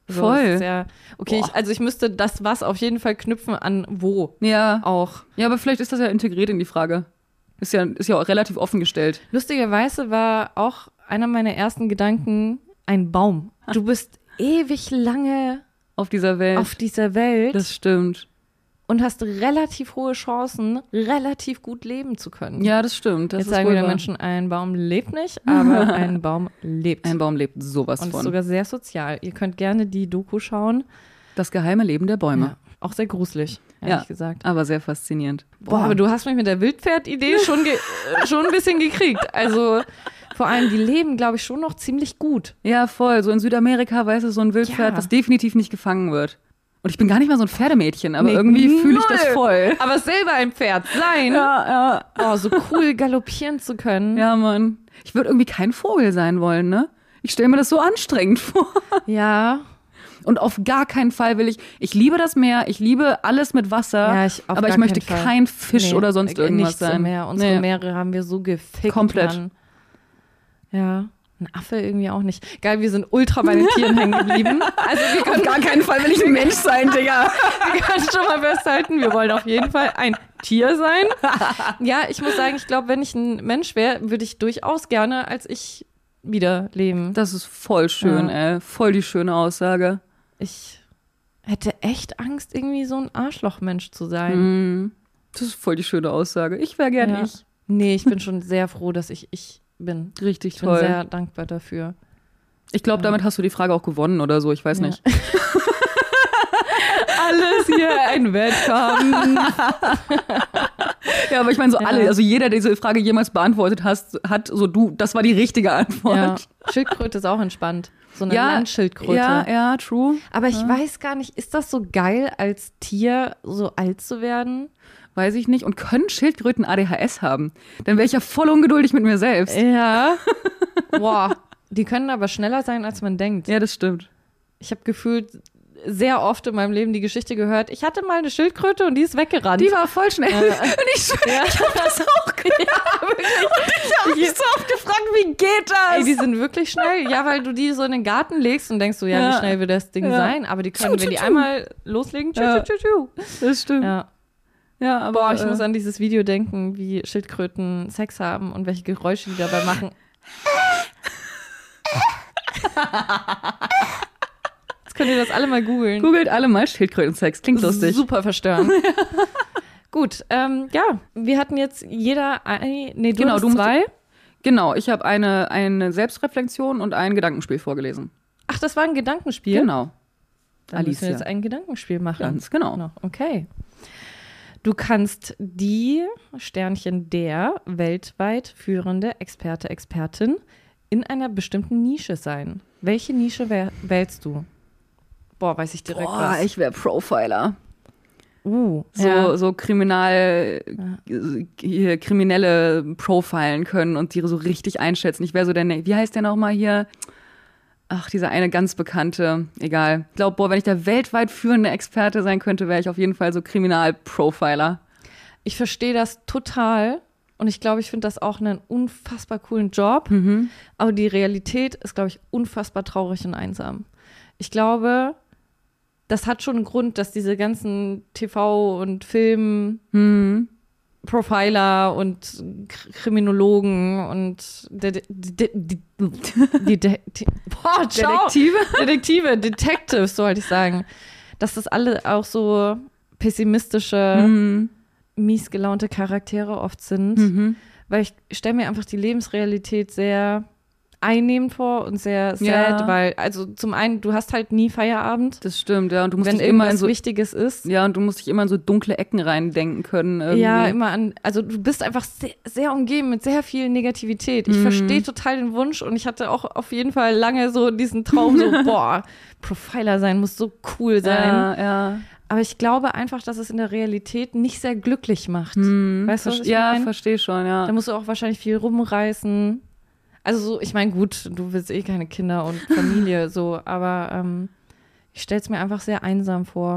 So, Voll. das ist ja, okay, ich, also ich müsste das was auf jeden Fall knüpfen an wo Ja. auch. Ja, aber vielleicht ist das ja integriert in die Frage. Ist ja, ist ja auch relativ offen gestellt. Lustigerweise war auch einer meiner ersten Gedanken ein Baum. Du bist ewig lange Auf dieser Welt. auf dieser Welt Das stimmt. und hast relativ hohe Chancen, relativ gut leben zu können. Ja, das stimmt. Das Jetzt ist sagen wohl wieder wahr. Menschen, ein Baum lebt nicht, aber ein Baum lebt. Ein Baum lebt sowas und ist von. sogar sehr sozial. Ihr könnt gerne die Doku schauen. Das geheime Leben der Bäume. Ja, auch sehr gruselig, ehrlich Ja. gesagt. Aber sehr faszinierend. Boah, aber du hast mich mit der Wildpferd-Idee schon, ge äh, schon ein bisschen gekriegt. Also vor allem, die leben, glaube ich, schon noch ziemlich gut. Ja, voll. So in Südamerika, weißt du, so ein Wildpferd, Ja. was definitiv nicht gefangen wird. Und ich bin gar nicht mal so ein Pferdemädchen, aber Nee, irgendwie fühle ich das null. voll. Aber selber ein Pferd sein, Ja, ja. oh, so cool galoppieren zu können. Ja, Mann. Ich würde irgendwie kein Vogel sein wollen, ne? Ich stelle mir das so anstrengend vor. Ja, Und auf gar keinen Fall will ich, ich liebe das Meer, ich liebe alles mit Wasser, Ja, ich auf aber gar ich möchte keinen Fall. kein Fisch Nee, oder sonst äh, irgendwas nichts sein. Im Meer. Unsere Nee. Meere haben wir so gefickt. Komplett. Mann. Ja, ein Affe irgendwie auch nicht. Geil, wir sind ultra bei den Tieren hängen geblieben. Also wir können, gar keinen Fall will ich ein Mensch sein, Digga. wir können schon mal festhalten, wir wollen auf jeden Fall ein Tier sein. Ja, ich muss sagen, ich glaube, wenn ich ein Mensch wäre, würde ich durchaus gerne als ich wieder leben. Das ist voll schön, Ja. ey. Voll die schöne Aussage. Ich hätte echt Angst, irgendwie so ein Arschlochmensch zu sein. Mhm. Das ist voll die schöne Aussage. Ich wäre gern Ja. ich. Nee, ich bin schon sehr froh, dass ich ich bin. Richtig Ich bin toll. sehr dankbar dafür. Ich glaube, Ja. damit hast du die Frage auch gewonnen oder so. Ich weiß Ja. nicht. Alles hier ein Wettkampf. Ja, aber ich meine so Ja. alle, also jeder, der diese Frage jemals beantwortet hast, hat so du, das war die richtige Antwort. Ja. Schildkröte ist auch entspannt. So eine Ja, Landschildkröte. Ja, ja, true. Aber ich weiß gar nicht, ist das so geil, als Tier so alt zu werden? Weiß ich nicht. Und können Schildkröten A D H S haben? Dann wäre ich ja voll ungeduldig mit mir selbst. Ja. Boah. Die können aber schneller sein, als man denkt. Ja, das stimmt. Ich habe gefühlt sehr oft in meinem Leben die Geschichte gehört, ich hatte mal eine Schildkröte und die ist weggerannt. Die war voll schnell. Äh, Und ich, ja. ich habe das auch gehört. Ja, wirklich. Ich habe mich so oft gefragt, wie geht das? Ey, die sind wirklich schnell. Ja, weil du die so in den Garten legst und denkst so, ja, Ja. wie schnell wird das Ding Ja. sein? Aber die können, Tschu, wenn die tschu, tschu. einmal loslegen, tschu, Ja. tschu, tschu, das stimmt. tschu. Ja. Ja, aber Boah, ich äh, muss an dieses Video denken, wie Schildkröten Sex haben und welche Geräusche die dabei machen. Jetzt könnt ihr das alle mal googeln. googelt alle mal Schildkrötensex. Klingt lustig. Super verstörend. Gut, ähm, ja, wir hatten jetzt jeder ein, nee, du Genau, hattest du musst- zwei. Genau, ich habe eine, eine Selbstreflexion und ein Gedankenspiel vorgelesen. Ach, das war ein Gedankenspiel? Genau. Dann müssen wir Alicia. jetzt ein Gedankenspiel machen. Ganz genau. Noch. Okay. Du kannst die Sternchen der weltweit führende Experte, Expertin in einer bestimmten Nische sein. Welche Nische wär, wählst du? Boah, weiß ich direkt Boah, was. ich wäre Profiler. uh, So, ja. so kriminal, hier, Kriminelle profilen können und die so richtig einschätzen. Ich wäre so der, Ne- wie heißt der nochmal hier? Ach, dieser eine ganz bekannte, egal. Ich glaube, boah, wenn ich der weltweit führende Experte sein könnte, wäre ich auf jeden Fall so Kriminalprofiler. Ich verstehe das total und ich glaube, ich finde das auch einen unfassbar coolen Job. Mhm. Aber die Realität ist, glaube ich, unfassbar traurig und einsam. Ich glaube, das hat schon einen Grund, dass diese ganzen T V- und Film- Mhm. Profiler und K- Kriminologen und De De De De De De De Boah, ciao. Detektive? Detektive, Detectives, so wollte ich sagen. Dass das alle auch so pessimistische, Mhm. mies gelaunte Charaktere oft sind. Mhm. Weil ich stelle mir einfach die Lebensrealität sehr einnehmend vor und sehr sad, Ja. weil, also zum einen, du hast halt nie Feierabend, Das stimmt, ja. Und du musst wenn dich immer in irgendwas so, Wichtiges ist. ja, und du musst dich immer in so dunkle Ecken reindenken können. Irgendwie. Ja, immer an, also du bist einfach sehr, sehr umgeben mit sehr viel Negativität. Ich Mhm. verstehe total den Wunsch und ich hatte auch auf jeden Fall lange so diesen Traum, so, boah, Profiler sein muss so cool sein. Ja, ja. Aber ich glaube einfach, dass es in der Realität nicht sehr glücklich macht. Hm, Weißt du, was ver- ich ja, mein? verstehe schon, ja. Da musst du auch wahrscheinlich viel rumreißen. Also so, ich meine, gut, du willst eh keine Kinder und Familie, so, aber ähm, ich stelle es mir einfach sehr einsam vor.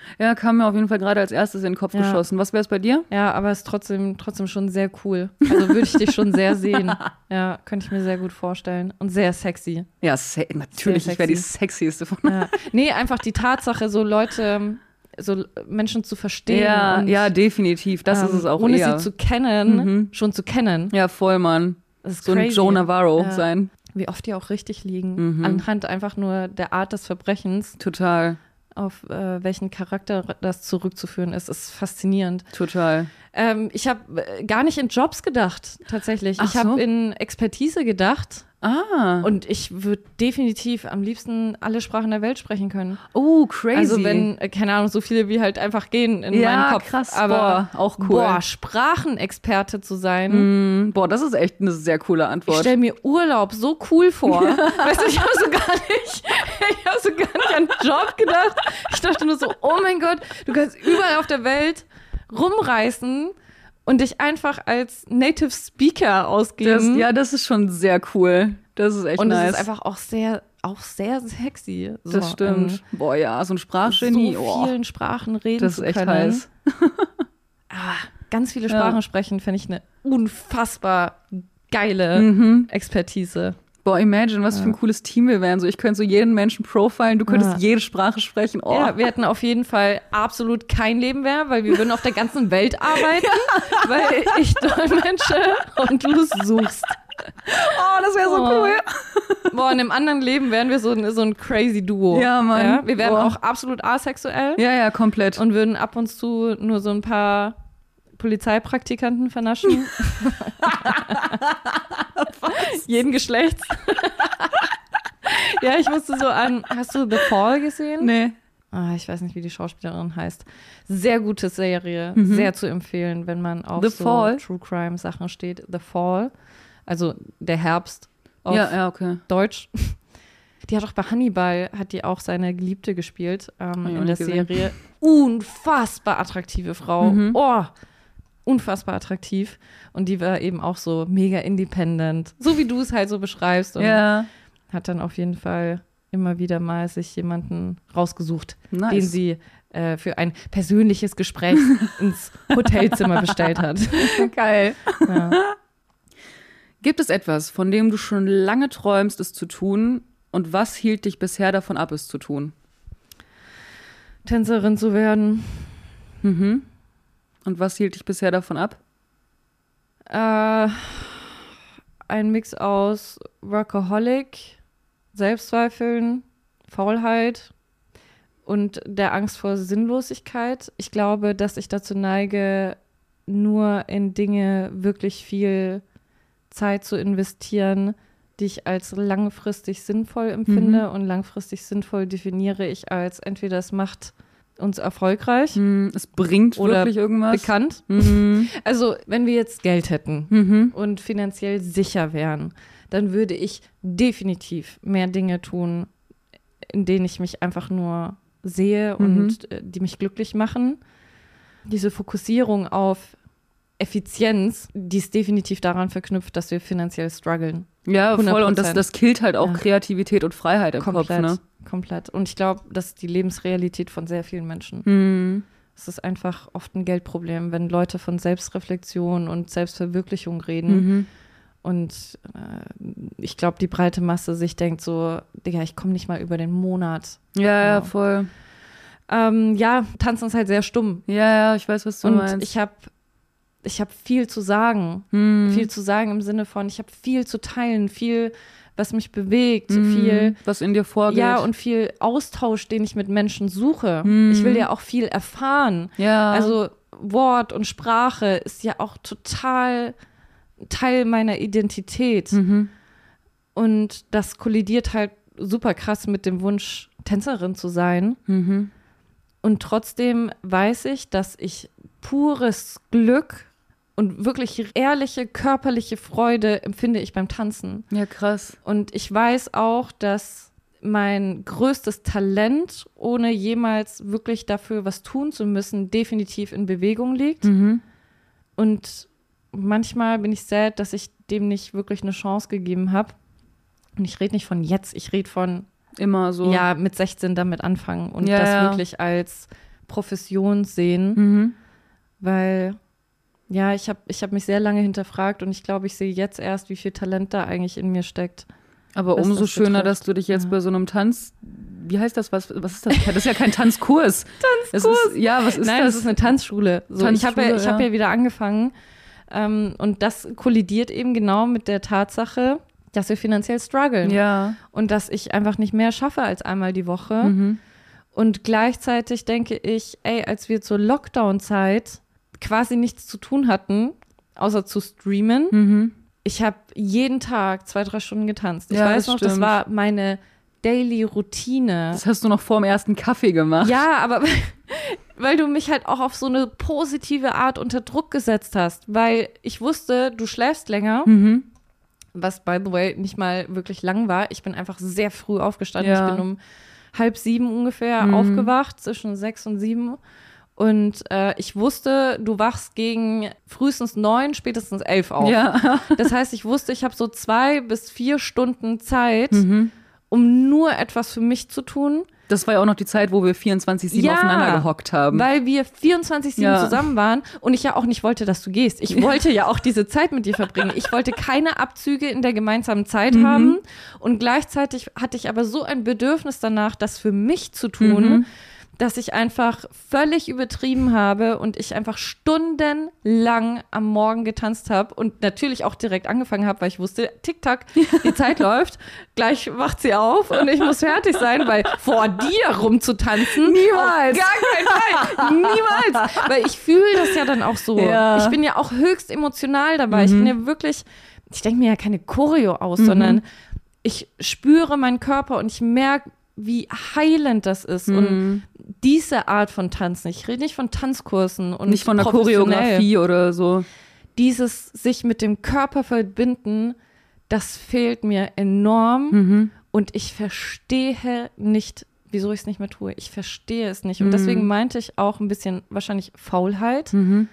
Ja, kam mir auf jeden Fall gerade als erstes in den Kopf Ja. geschossen. Was wäre es bei dir? Ja, aber ist trotzdem, trotzdem schon sehr cool. Also würde ich dich schon sehr sehen. Ja, könnte ich mir sehr gut vorstellen. Und sehr sexy. Ja, se- natürlich, Sehr ich wäre die sexy. sexieste von. Ja. Nee, einfach die Tatsache, so Leute, so Menschen zu verstehen. Ja, und, ja, definitiv. Das ähm, ist es auch ohne eher. sie zu kennen, Mhm. schon zu kennen. Ja, voll, Mann. Das ist So ein crazy. Joe Navarro Ja. sein. Wie oft die auch richtig liegen. Mhm. Anhand einfach nur der Art des Verbrechens, Total, auf äh, welchen Charakter das zurückzuführen ist, ist faszinierend. total. Ähm, ich habe äh, gar nicht in Jobs gedacht, tatsächlich. Ach ich habe so. in Expertise gedacht. Ah. Und ich würde definitiv am liebsten alle Sprachen der Welt sprechen können. Oh, crazy. Also wenn, äh, keine Ahnung, so viele wie halt einfach gehen in Ja, meinen Kopf. krass. Aber Boah, auch cool. Boah, Sprachenexperte zu sein. Mm, boah, das ist echt eine sehr coole Ich Antwort. stelle mir Urlaub so cool vor. Weißt du, ich habe so gar nicht, ich habe so gar nicht an Job gedacht. Ich dachte nur so, oh mein Gott, du kannst überall auf der Welt rumreisen und dich einfach als Native Speaker Das, ausgeben. ja, das ist schon sehr cool. Das ist echt und nice. es ist einfach auch sehr, auch sehr sexy. So das stimmt. Boah, ja, so ein In Sprachgenie. so oh, vielen Sprachen reden das ist zu echt können. heiß. Ah, ganz viele Ja. Sprachen sprechen, finde ich eine unfassbar geile Mhm. Expertise. Boah, imagine, was für ein cooles Team wir wären. So, ich könnte so jeden Menschen profilen, du könntest Ja. jede Sprache sprechen. Oh. Ja, wir hätten auf jeden Fall absolut kein Leben mehr, weil wir würden auf der ganzen Welt arbeiten, weil ich dolmetsche und du suchst. Oh, das wäre so Oh. cool. Boah, in einem anderen Leben wären wir so ein, so ein crazy Duo. Ja, Mann. Ja, wir wären Boah. auch absolut asexuell Ja, ja, komplett. und würden ab und zu nur so ein paar Polizeipraktikanten vernaschen. Jeden Geschlechts. Ja, ich musste so an, hast du The Fall gesehen? nee. Ah, ich weiß nicht, wie die Schauspielerin heißt. Sehr gute Serie, Mhm. sehr zu empfehlen, wenn man auf The so Fall? True Crime Sachen steht. The Fall, also der Herbst auf Ja, ja, okay. Deutsch. Die hat auch bei Hannibal, hat die auch seine Geliebte gespielt ähm, Hab ich in noch der nicht gesehen. Serie. Unfassbar attraktive Frau. Mhm. Oh, unfassbar attraktiv. Und die war eben auch so mega independent, so wie du es halt so beschreibst. Und Ja, hat dann auf jeden Fall immer wieder mal sich jemanden rausgesucht, nice. den sie äh, für ein persönliches Gespräch ins Hotelzimmer bestellt hat. Geil. Ja. Gibt es etwas, von dem du schon lange träumst, es zu tun? Und was hielt dich bisher davon ab, es zu tun? Tänzerin zu werden. Mhm. Und was hielt dich bisher davon ab? Äh, ein Mix aus Workaholic, Selbstzweifeln, Faulheit und der Angst vor Sinnlosigkeit. Ich glaube, dass ich dazu neige, nur in Dinge wirklich viel Zeit zu investieren, die ich als langfristig sinnvoll empfinde. Und langfristig sinnvoll definiere ich als entweder es macht uns erfolgreich, Hm, es bringt Oder wirklich irgendwas. bekannt. Mhm. Also wenn wir jetzt Geld hätten Mhm. und finanziell sicher wären, dann würde ich definitiv mehr Dinge tun, in denen ich mich einfach nur sehe Mhm. und äh, die mich glücklich machen. Diese Fokussierung auf Effizienz, die ist definitiv daran verknüpft, dass wir finanziell strugglen. Ja, voll. hundert Und das, Prozent. das killt halt auch Ja. Kreativität und Freiheit im Komplett, Kopf, ne? komplett. Und ich glaube, das ist die Lebensrealität von sehr vielen Menschen. Mhm. Es ist einfach oft ein Geldproblem, wenn Leute von Selbstreflexion und Selbstverwirklichung reden. Mhm. Und äh, ich glaube, die breite Masse sich denkt so, Digga, ich komme nicht mal über den Monat. Ja, ja, Ja. voll. Ähm, ja, Tanzen ist halt sehr stumm. Ja, ja, ich weiß, was du Und meinst. ich habe ich hab viel zu sagen. Mhm. Viel zu sagen im Sinne von, ich habe viel zu teilen, viel, was mich bewegt, Mhm. viel. was in dir vorgeht. Ja, und viel Austausch, den ich mit Menschen suche. Mhm. Ich will ja auch viel erfahren. ja. Also Wort und Sprache ist ja auch total Teil meiner Identität. Mhm. Und das kollidiert halt super krass mit dem Wunsch, Tänzerin zu sein. Mhm. Und trotzdem weiß ich, dass ich pures Glück und wirklich ehrliche körperliche Freude empfinde ich beim Tanzen. Ja, krass. Und ich weiß auch, dass mein größtes Talent, ohne jemals wirklich dafür was tun zu müssen, definitiv in Bewegung liegt. Mhm. Und manchmal bin ich sad, dass ich dem nicht wirklich eine Chance gegeben habe. Und ich rede nicht von jetzt, ich rede von, Immer so. ja, mit sechzehn damit anfangen und Ja, das ja. wirklich als Profession sehen, Mhm. weil ja, ich habe ich hab mich sehr lange hinterfragt und ich glaube, ich sehe jetzt erst, wie viel Talent da eigentlich in mir steckt. Aber was umso das schöner, betrifft. dass du dich jetzt Ja. bei so einem Tanz, wie heißt das, was, was ist das? Das ist ja kein Tanzkurs. Tanzkurs? Es ist, ja, was ist Nein, das? das ist eine Tanzschule. So, ich habe ja, Tanzschule, ich hab ja. ja wieder angefangen ähm, und das kollidiert eben genau mit der Tatsache, dass wir finanziell strugglen Ja. und dass ich einfach nicht mehr schaffe als einmal die Woche. Mhm. Und gleichzeitig denke ich, ey, als wir zur Lockdown-Zeit quasi nichts zu tun hatten, außer zu streamen, Mhm. ich habe jeden Tag zwei, drei Stunden getanzt. Ich Ja, weiß das noch, das stimmt. war meine Daily-Routine. Das hast du noch vor dem ersten Kaffee gemacht. Ja, aber weil du mich halt auch auf so eine positive Art unter Druck gesetzt hast, weil ich wusste, du schläfst länger, Mhm. was by the way nicht mal wirklich lang war. Ich bin einfach sehr früh aufgestanden. Ja. Ich bin um halb sieben ungefähr Mhm. aufgewacht, zwischen sechs und sieben. Und äh, ich wusste, du wachst gegen frühestens neun, spätestens elf auf. Ja. Das heißt, ich wusste, ich habe so zwei bis vier Stunden Zeit, Mhm. um nur etwas für mich zu tun, Das war ja auch noch die Zeit, wo wir vierundzwanzig sieben Ja, aufeinander gehockt haben. weil wir vierundzwanzig sieben Ja. zusammen waren und ich ja auch nicht wollte, dass du gehst. Ich wollte ja auch diese Zeit mit dir verbringen. Ich wollte keine Abzüge in der gemeinsamen Zeit Mhm. haben und gleichzeitig hatte ich aber so ein Bedürfnis danach, das für mich zu tun, Mhm. dass ich einfach völlig übertrieben habe und ich einfach stundenlang am Morgen getanzt habe und natürlich auch direkt angefangen habe, weil ich wusste, tick-tack, die Zeit läuft, gleich wacht sie auf und ich muss fertig sein, weil vor dir rumzutanzen, Niemals. auf gar keinen Fall, niemals, weil ich fühle das ja dann auch so. Ja. Ich bin ja auch höchst emotional dabei, ich bin ja wirklich, ich denke mir ja keine Choreo aus, sondern ich spüre meinen Körper und ich merke, wie heilend das ist. Und diese Art von Tanzen, ich rede nicht von Tanzkursen und Nicht von der professionell. Choreografie oder so. Dieses sich mit dem Körper verbinden, das fehlt mir enorm. Mhm. Und ich verstehe nicht, wieso ich es nicht mehr tue. Ich verstehe es nicht. Und deswegen meinte ich auch ein bisschen wahrscheinlich Faulheit. Mhm.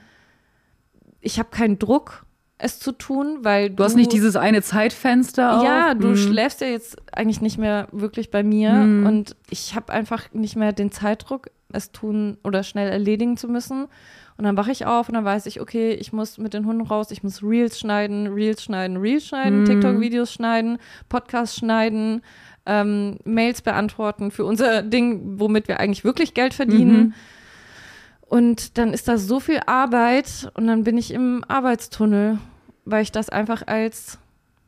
Ich habe keinen Druck, es zu tun, weil du, Du hast nicht dieses eine Zeitfenster auch. Ja, du Mhm. schläfst ja jetzt eigentlich nicht mehr wirklich bei mir Mhm. und ich habe einfach nicht mehr den Zeitdruck, es tun oder schnell erledigen zu müssen. Und dann wache ich auf und dann weiß ich, okay, ich muss mit den Hunden raus, ich muss Reels schneiden, Reels schneiden, Reels schneiden, Mhm. TikTok-Videos schneiden, Podcasts schneiden, ähm, Mails beantworten für unser Ding, womit wir eigentlich wirklich Geld verdienen. Mhm. Und dann ist da so viel Arbeit und dann bin ich im Arbeitstunnel, weil ich das einfach als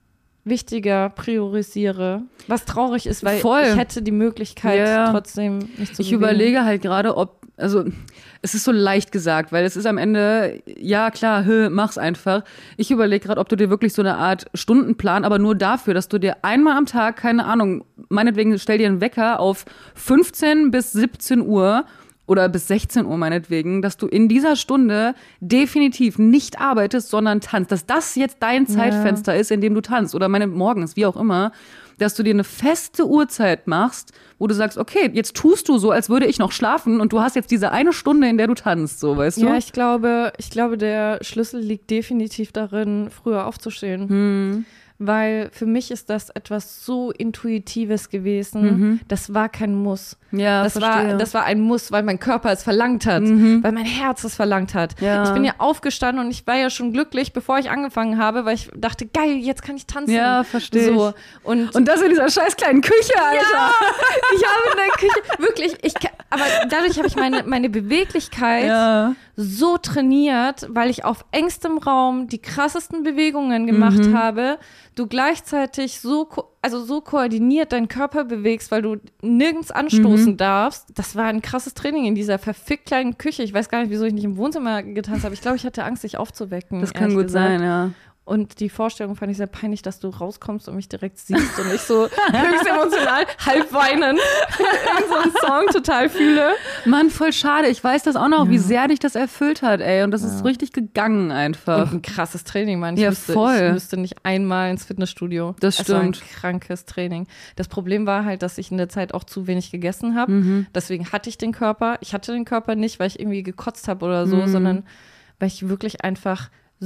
wichtiger priorisiere. Was traurig ist, weil Voll. ich hätte die Möglichkeit, Ja, ja. trotzdem mich zu Ich bewegen. überlege halt gerade, ob, also es ist so leicht gesagt, weil es ist am Ende, ja klar, hö, mach's einfach. Ich überlege gerade, ob du dir wirklich so eine Art Stundenplan, aber nur dafür, dass du dir einmal am Tag, keine Ahnung, meinetwegen stell dir einen Wecker auf fünfzehn bis siebzehn Uhr oder bis sechzehn Uhr meinetwegen, dass du in dieser Stunde definitiv nicht arbeitest, sondern tanzt. Dass das jetzt dein Zeitfenster ist, in dem du tanzt oder meine morgens, wie auch immer, dass du dir eine feste Uhrzeit machst, wo du sagst, okay, jetzt tust du so, als würde ich noch schlafen und du hast jetzt diese eine Stunde, in der du tanzt, so, weißt du? Ja, ich glaube, ich glaube, der Schlüssel liegt definitiv darin, früher aufzustehen. Hm. Weil für mich ist das etwas so Intuitives gewesen. Das war kein Muss. Ja, das verstehe. war, das war ein Muss, weil mein Körper es verlangt hat, weil mein Herz es verlangt hat. Ja. Ich bin ja aufgestanden und ich war ja schon glücklich, bevor ich angefangen habe, weil ich dachte, geil, jetzt kann ich tanzen. Ja, verstehe So. ich. Und, Und das in dieser scheiß kleinen Küche, Alter. ja, ich habe in der Küche, wirklich, ich, kann- aber dadurch habe ich meine, meine Beweglichkeit Ja. so trainiert, weil ich auf engstem Raum die krassesten Bewegungen gemacht habe, du gleichzeitig so, ko- also so koordiniert deinen Körper bewegst, weil du nirgends anstoßen darfst. Das war ein krasses Training in dieser verfickt kleinen Küche. Ich weiß gar nicht, wieso ich nicht im Wohnzimmer getanzt habe. Ich glaube, ich hatte Angst, dich aufzuwecken. Das kann ehrlich gut gesagt. sein, ja. Und die Vorstellung fand ich sehr peinlich, dass du rauskommst und mich direkt siehst und ich so höchst emotional, halb weinend, irgend so einen Song total fühle. Mann, voll schade. Ich weiß das auch noch, wie sehr dich das erfüllt hat, ey. Und das ist richtig gegangen einfach. Und ein krasses Training, Mann. Ich, Ja, müsste, voll. ich müsste nicht einmal ins Fitnessstudio. Das Es war ein stimmt. krankes Training. Das Problem war halt, dass ich in der Zeit auch zu wenig gegessen habe. Mhm. Deswegen hatte ich den Körper. Ich hatte den Körper nicht, weil ich irgendwie gekotzt habe oder so, Mhm. sondern weil ich wirklich einfach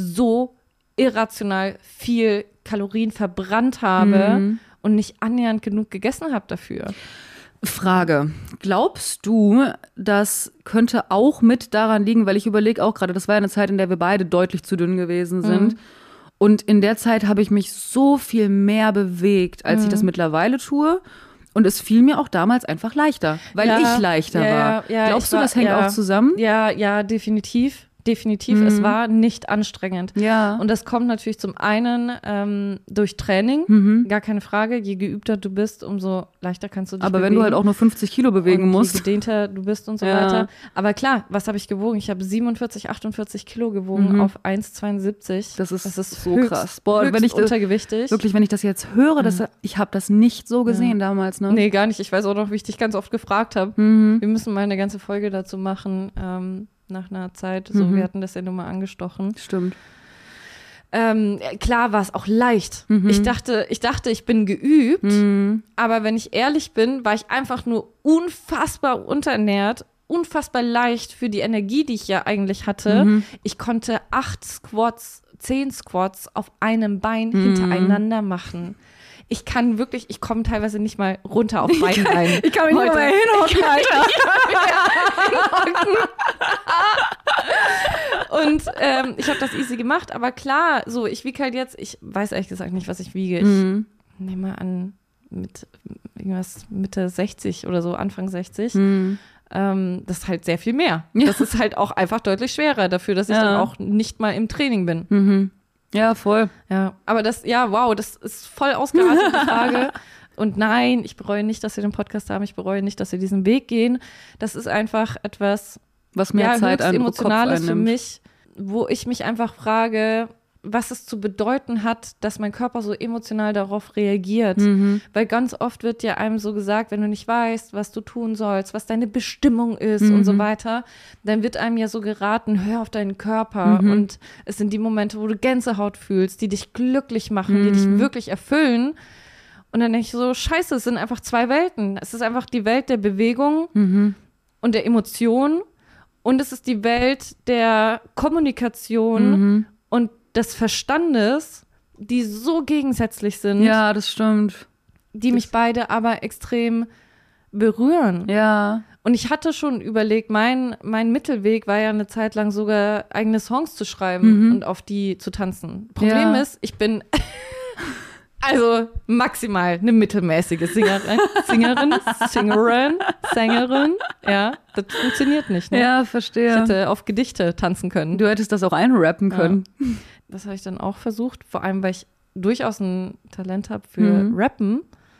so irrational viel Kalorien verbrannt habe Mhm. und nicht annähernd genug gegessen habe dafür. Frage. Glaubst du, das könnte auch mit daran liegen, weil ich überlege auch gerade, das war ja eine Zeit, in der wir beide deutlich zu dünn gewesen sind. Mhm. Und in der Zeit habe ich mich so viel mehr bewegt, als mhm. ich das mittlerweile tue. Und es fiel mir auch damals einfach leichter, weil ja, ich leichter ja, war. Ja, Glaubst du, war, das hängt ja, auch zusammen? Ja, ja, definitiv. Definitiv, mhm. es war nicht anstrengend. Ja. Und das kommt natürlich zum einen ähm, durch Training, mhm. gar keine Frage. Je geübter du bist, umso leichter kannst du dich Aber bewegen. wenn du halt auch nur fünfzig Kilo bewegen und musst. Je gedehnter du bist und so ja. weiter. Aber klar, was habe ich gewogen? Ich habe siebenundvierzig, achtundvierzig Kilo gewogen mhm. auf eins Komma zweiundsiebzig. Das ist, das ist so höchst, krass. Boah, höchst wenn ich untergewichtig. Wirklich, wenn ich das jetzt höre, das, mhm. ich habe das nicht so gesehen ja. damals. Ne? Nee, gar nicht. Ich weiß auch noch, wie ich dich ganz oft gefragt habe. Mhm. Wir müssen mal eine ganze Folge dazu machen, ähm, nach einer Zeit. So, mhm. wir hatten das ja nur mal angestochen. Stimmt. Ähm, klar war es auch leicht. Mhm. Ich dachte, ich dachte, ich bin geübt, mhm. aber wenn ich ehrlich bin, war ich einfach nur unfassbar unterernährt, unfassbar leicht für die Energie, die ich ja eigentlich hatte. Mhm. Ich konnte acht Squats, zehn Squats auf einem Bein mhm. hintereinander machen. Ich kann wirklich, ich komme teilweise nicht mal runter auf Bein rein. Ich kann mich nicht mal hinhocken, Alter. Und ähm, ich habe das easy gemacht, aber klar, so, ich wiege halt jetzt, ich weiß ehrlich gesagt nicht, was ich wiege. Ich mhm. nehme mal an, mit irgendwas Mitte sechzig oder so, Anfang sechzig. Mhm. Ähm, das ist halt sehr viel mehr. Ja. Das ist halt auch einfach deutlich schwerer dafür, dass ich ja. dann auch nicht mal im Training bin. Mhm. Ja, voll. Ja, aber das, ja, wow, das ist voll ausgeartet, die Frage. Und nein, ich bereue nicht, dass wir den Podcast haben. Ich bereue nicht, dass wir diesen Weg gehen. Das ist einfach etwas, was mehr ja, Zeit höchst an Emotionales Kopf für einnimmt. mich, wo ich mich einfach frage, was es zu bedeuten hat, dass mein Körper so emotional darauf reagiert. Mhm. Weil ganz oft wird ja einem so gesagt, wenn du nicht weißt, was du tun sollst, was deine Bestimmung ist mhm. und so weiter, dann wird einem ja so geraten, hör auf deinen Körper. Mhm. Und es sind die Momente, wo du Gänsehaut fühlst, die dich glücklich machen, mhm. die dich wirklich erfüllen. Und dann denke ich so, scheiße, es sind einfach zwei Welten. Es ist einfach die Welt der Bewegung mhm. und der Emotion. Und es ist die Welt der Kommunikation mhm. und des Verstandes, die so gegensätzlich sind, ja, das stimmt. die das mich beide aber extrem berühren. Ja. Und ich hatte schon überlegt, mein, mein Mittelweg war ja eine Zeit lang sogar eigene Songs zu schreiben mhm. und auf die zu tanzen. Problem ja. ist, ich bin also maximal eine mittelmäßige Singerin, Singerin, Singerin, Sängerin. Ja, das funktioniert nicht. Ne? Ja, verstehe. Ich hätte auf Gedichte tanzen können. Du hättest das auch einrappen können. Ja. Das habe ich dann auch versucht, vor allem, weil ich durchaus ein Talent habe für mhm. Rappen.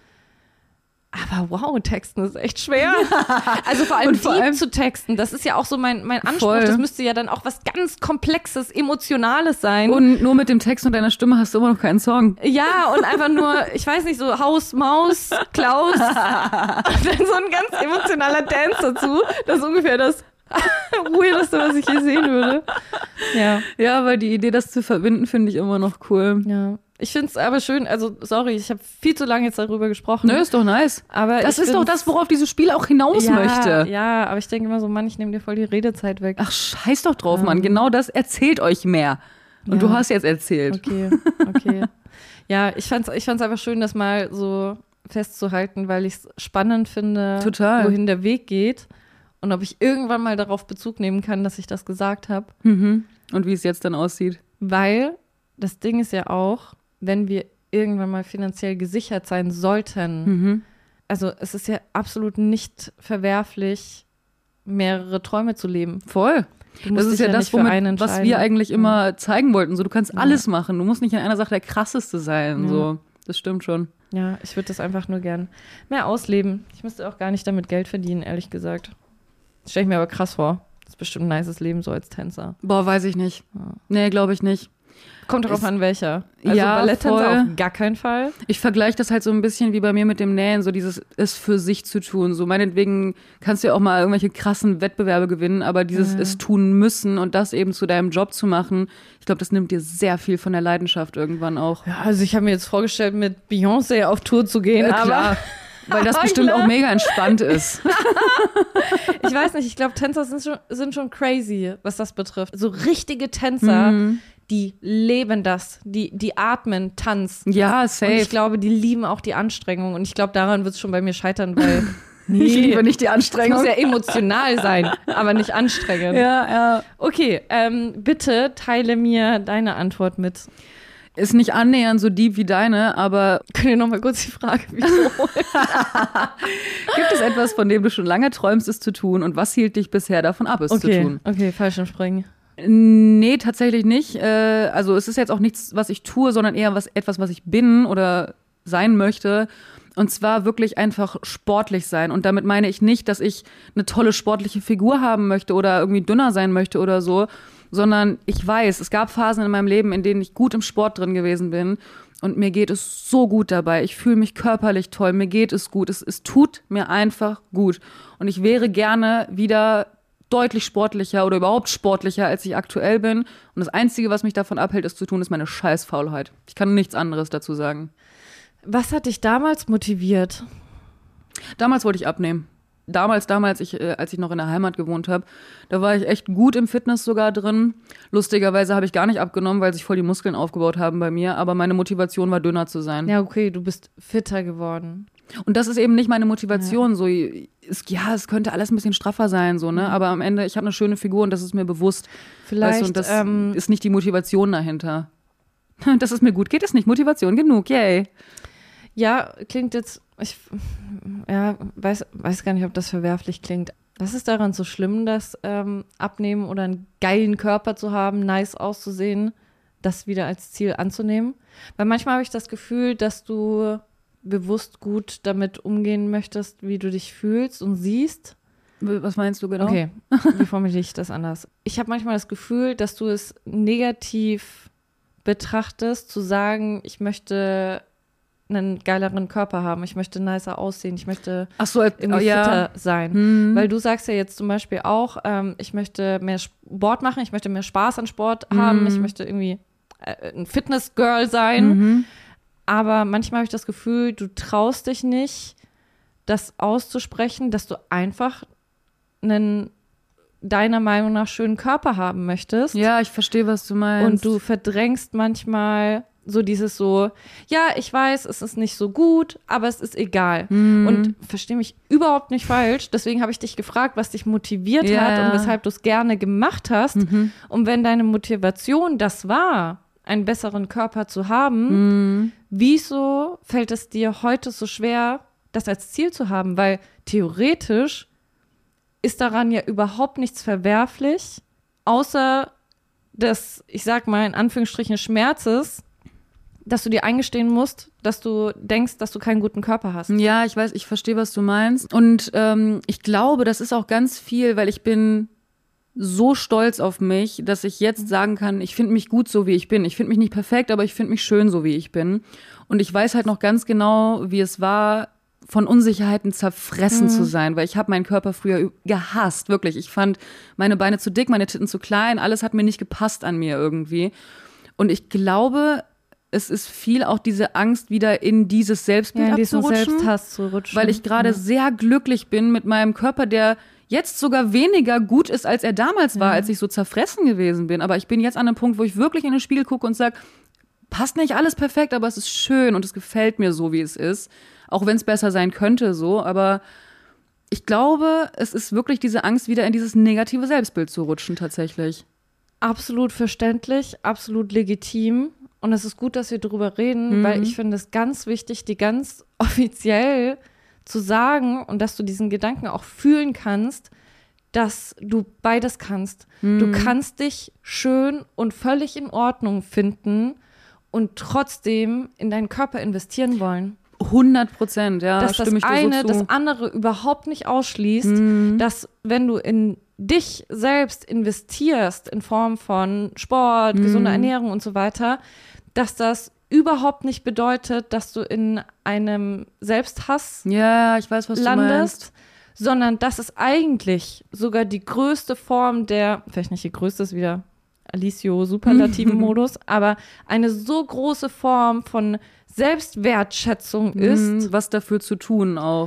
Aber wow, Texten ist echt schwer. Also vor allem Und vor deep allem zu texten, das ist ja auch so mein, mein Anspruch. Voll. Das müsste ja dann auch was ganz Komplexes, Emotionales sein. Und nur mit dem Text und deiner Stimme hast du immer noch keinen Song. Ja, und einfach nur, ich weiß nicht, so Haus, Maus, Klaus. Und dann so ein ganz emotionaler Dance dazu. Das ist ungefähr das Weirdeste, was ich je sehen würde. Ja. Ja, aber die Idee, das zu verbinden, finde ich immer noch cool. Ja. Ich finde es aber schön, also sorry, ich habe viel zu lange jetzt darüber gesprochen. Nö, ist doch nice. Aber das ich ist doch das, worauf dieses Spiel auch hinaus ja, möchte. Ja, aber ich denke immer so, Mann, ich nehme dir voll die Redezeit weg. Ach, scheiß doch drauf, ähm. Mann. Genau das erzählt euch mehr. Und Ja. du hast jetzt erzählt. Okay, okay. Ja, ich fand's, ich fand's einfach schön, das mal so festzuhalten, weil ich es spannend finde, Total. wohin der Weg geht und ob ich irgendwann mal darauf Bezug nehmen kann, dass ich das gesagt habe. Mhm. Und wie es jetzt dann aussieht. Weil das Ding ist ja auch, wenn wir irgendwann mal finanziell gesichert sein sollten, Mhm. also es ist ja absolut nicht verwerflich, mehrere Träume zu leben. Voll. Du musst Das ist dich ja, ja das, nicht für einen womit, was entscheiden. wir eigentlich immer zeigen wollten. So, du kannst Ja. alles machen. Du musst nicht in einer Sache der Krasseste sein. Ja. So. Das stimmt schon. Ja, ich würde das einfach nur gern mehr ausleben. Ich müsste auch gar nicht damit Geld verdienen, ehrlich gesagt. Das stelle ich mir aber krass vor. Das ist bestimmt ein nices Leben so als Tänzer. Boah, weiß ich nicht. Ja. Nee, glaube ich nicht. Kommt darauf Ist- an, welcher. Also Ja, Balletttänzer voll. auf gar keinen Fall. Ich vergleiche das halt so ein bisschen wie bei mir mit dem Nähen, so dieses es für sich zu tun. So meinetwegen kannst du ja auch mal irgendwelche krassen Wettbewerbe gewinnen, aber dieses Ja. es tun müssen und das eben zu deinem Job zu machen, ich glaube, das nimmt dir sehr viel von der Leidenschaft irgendwann auch. Ja, also ich habe mir jetzt vorgestellt, mit Beyoncé auf Tour zu gehen, Äh, aber klar, weil das bestimmt Klar. auch mega entspannt ist. ich weiß nicht, ich glaube, Tänzer sind schon, sind schon crazy, was das betrifft. So richtige Tänzer, Mhm. die leben das, die, die atmen Tanz. Ja, Und safe. ich glaube, die lieben auch die Anstrengung. Und ich glaube, daran wird es schon bei mir scheitern, weil Nee. Ich liebe nicht die Es Anstrengung. muss ja emotional sein, aber nicht anstrengend. Ja, ja. Okay, ähm, bitte teile mir deine Antwort mit. Ist nicht annähernd so deep wie deine, aber Könnt ihr noch mal kurz die Frage wiederholen? gibt es etwas, von dem du schon lange träumst, es zu tun? Und was hielt dich bisher davon ab, es zu Okay, tun? okay, Fallschirmspringen. Nee, tatsächlich nicht. Äh, also es ist jetzt auch nichts, was ich tue, sondern eher was, etwas, was ich bin oder sein möchte. Und zwar wirklich einfach sportlich sein. Und damit meine ich nicht, dass ich eine tolle sportliche Figur haben möchte oder irgendwie dünner sein möchte oder so, sondern ich weiß, es gab Phasen in meinem Leben, in denen ich gut im Sport drin gewesen bin. Und mir geht es so gut dabei. Ich fühle mich körperlich toll. Mir geht es gut. Es, es tut mir einfach gut. Und ich wäre gerne wieder deutlich sportlicher oder überhaupt sportlicher, als ich aktuell bin. Und das Einzige, was mich davon abhält, es zu tun, ist meine Scheißfaulheit. Ich kann nichts anderes dazu sagen. Was hat dich damals motiviert? Damals wollte ich abnehmen. Damals, damals, ich, äh, als ich noch in der Heimat gewohnt habe, da war ich echt gut im Fitness sogar drin. Lustigerweise habe ich gar nicht abgenommen, weil sich voll die Muskeln aufgebaut haben bei mir. Aber meine Motivation war, dünner zu sein. Ja, okay, du bist fitter geworden. Und das ist eben nicht meine Motivation. Ja. So, es, ja, es könnte alles ein bisschen straffer sein, so, ne? Aber am Ende, ich habe eine schöne Figur und das ist mir bewusst. Vielleicht, weißt du, und das ähm, ist nicht die Motivation dahinter. Dass es mir gut geht, ist nicht Motivation genug, yay. Ja, klingt jetzt, ich ja, weiß, weiß gar nicht, ob das verwerflich klingt. Was ist daran so schlimm, das ähm, Abnehmen oder einen geilen Körper zu haben, nice auszusehen, das wieder als Ziel anzunehmen? Weil manchmal habe ich das Gefühl, dass du bewusst gut damit umgehen möchtest, wie du dich fühlst und siehst. Was meinst du genau? Okay, wie formuliere ich das anders? Ich habe manchmal das Gefühl, dass du es negativ betrachtest, zu sagen, ich möchte einen geileren Körper haben, ich möchte nicer aussehen, ich möchte Ach so, irgendwie oh, ja. fitter sein. Hm. Weil du sagst ja jetzt zum Beispiel auch, ähm, ich möchte mehr Sport machen, ich möchte mehr Spaß an Sport haben, hm. ich möchte irgendwie äh, ein Fitness-Girl sein. Mhm. Aber manchmal habe ich das Gefühl, du traust dich nicht, das auszusprechen, dass du einfach einen deiner Meinung nach schönen Körper haben möchtest. Ja, ich verstehe, was du meinst. Und du verdrängst manchmal so dieses so, ja, ich weiß, es ist nicht so gut, aber es ist egal. Mhm. Und verstehe mich überhaupt nicht falsch. Deswegen habe ich dich gefragt, was dich motiviert ja, hat ja. und weshalb du es gerne gemacht hast. Mhm. Und wenn deine Motivation das war, einen besseren Körper zu haben, Mhm. wieso fällt es dir heute so schwer, das als Ziel zu haben? Weil theoretisch ist daran ja überhaupt nichts verwerflich, außer des, ich sag mal in Anführungsstrichen, Schmerzes, dass du dir eingestehen musst, dass du denkst, dass du keinen guten Körper hast. Ja, ich weiß, ich verstehe, was du meinst. Und ähm, ich glaube, das ist auch ganz viel, weil ich bin so stolz auf mich, dass ich jetzt sagen kann, ich finde mich gut so, wie ich bin. Ich finde mich nicht perfekt, aber ich finde mich schön so, wie ich bin. Und ich weiß halt noch ganz genau, wie es war, von Unsicherheiten zerfressen mhm. zu sein, weil ich habe meinen Körper früher gehasst, wirklich. Ich fand meine Beine zu dick, meine Titten zu klein, alles hat mir nicht gepasst an mir irgendwie. Und ich glaube, es ist viel auch diese Angst, wieder in dieses Selbstbild ja, in abzurutschen, Selbsthass zu rutschen. weil ich gerade ja. sehr glücklich bin mit meinem Körper, der jetzt sogar weniger gut ist, als er damals war, ja. als ich so zerfressen gewesen bin. Aber ich bin jetzt an einem Punkt, wo ich wirklich in den Spiegel gucke und sage, passt nicht alles perfekt, aber es ist schön und es gefällt mir so, wie es ist. Auch wenn es besser sein könnte, so. Aber ich glaube, es ist wirklich diese Angst, wieder in dieses negative Selbstbild zu rutschen, tatsächlich. Absolut verständlich, absolut legitim. Und es ist gut, dass wir darüber reden, mhm. weil ich finde es ganz wichtig, die ganz offiziell zu sagen und dass du diesen Gedanken auch fühlen kannst, dass du beides kannst. Mhm. Du kannst dich schön und völlig in Ordnung finden und trotzdem in deinen Körper investieren wollen. hundert Prozent, ja, dass stimme das ich dir eine so zu. das andere überhaupt nicht ausschließt, mhm. dass wenn du in dich selbst investierst in Form von Sport, mhm. gesunder Ernährung und so weiter, dass das überhaupt nicht bedeutet, dass du in einem Selbsthass ja, ich weiß, was landest, du meinst. Sondern dass es eigentlich sogar die größte Form der, vielleicht nicht die größte, ist wieder Alicio superlativen Modus, aber eine so große Form von Selbstwertschätzung ist. Was dafür zu tun auch.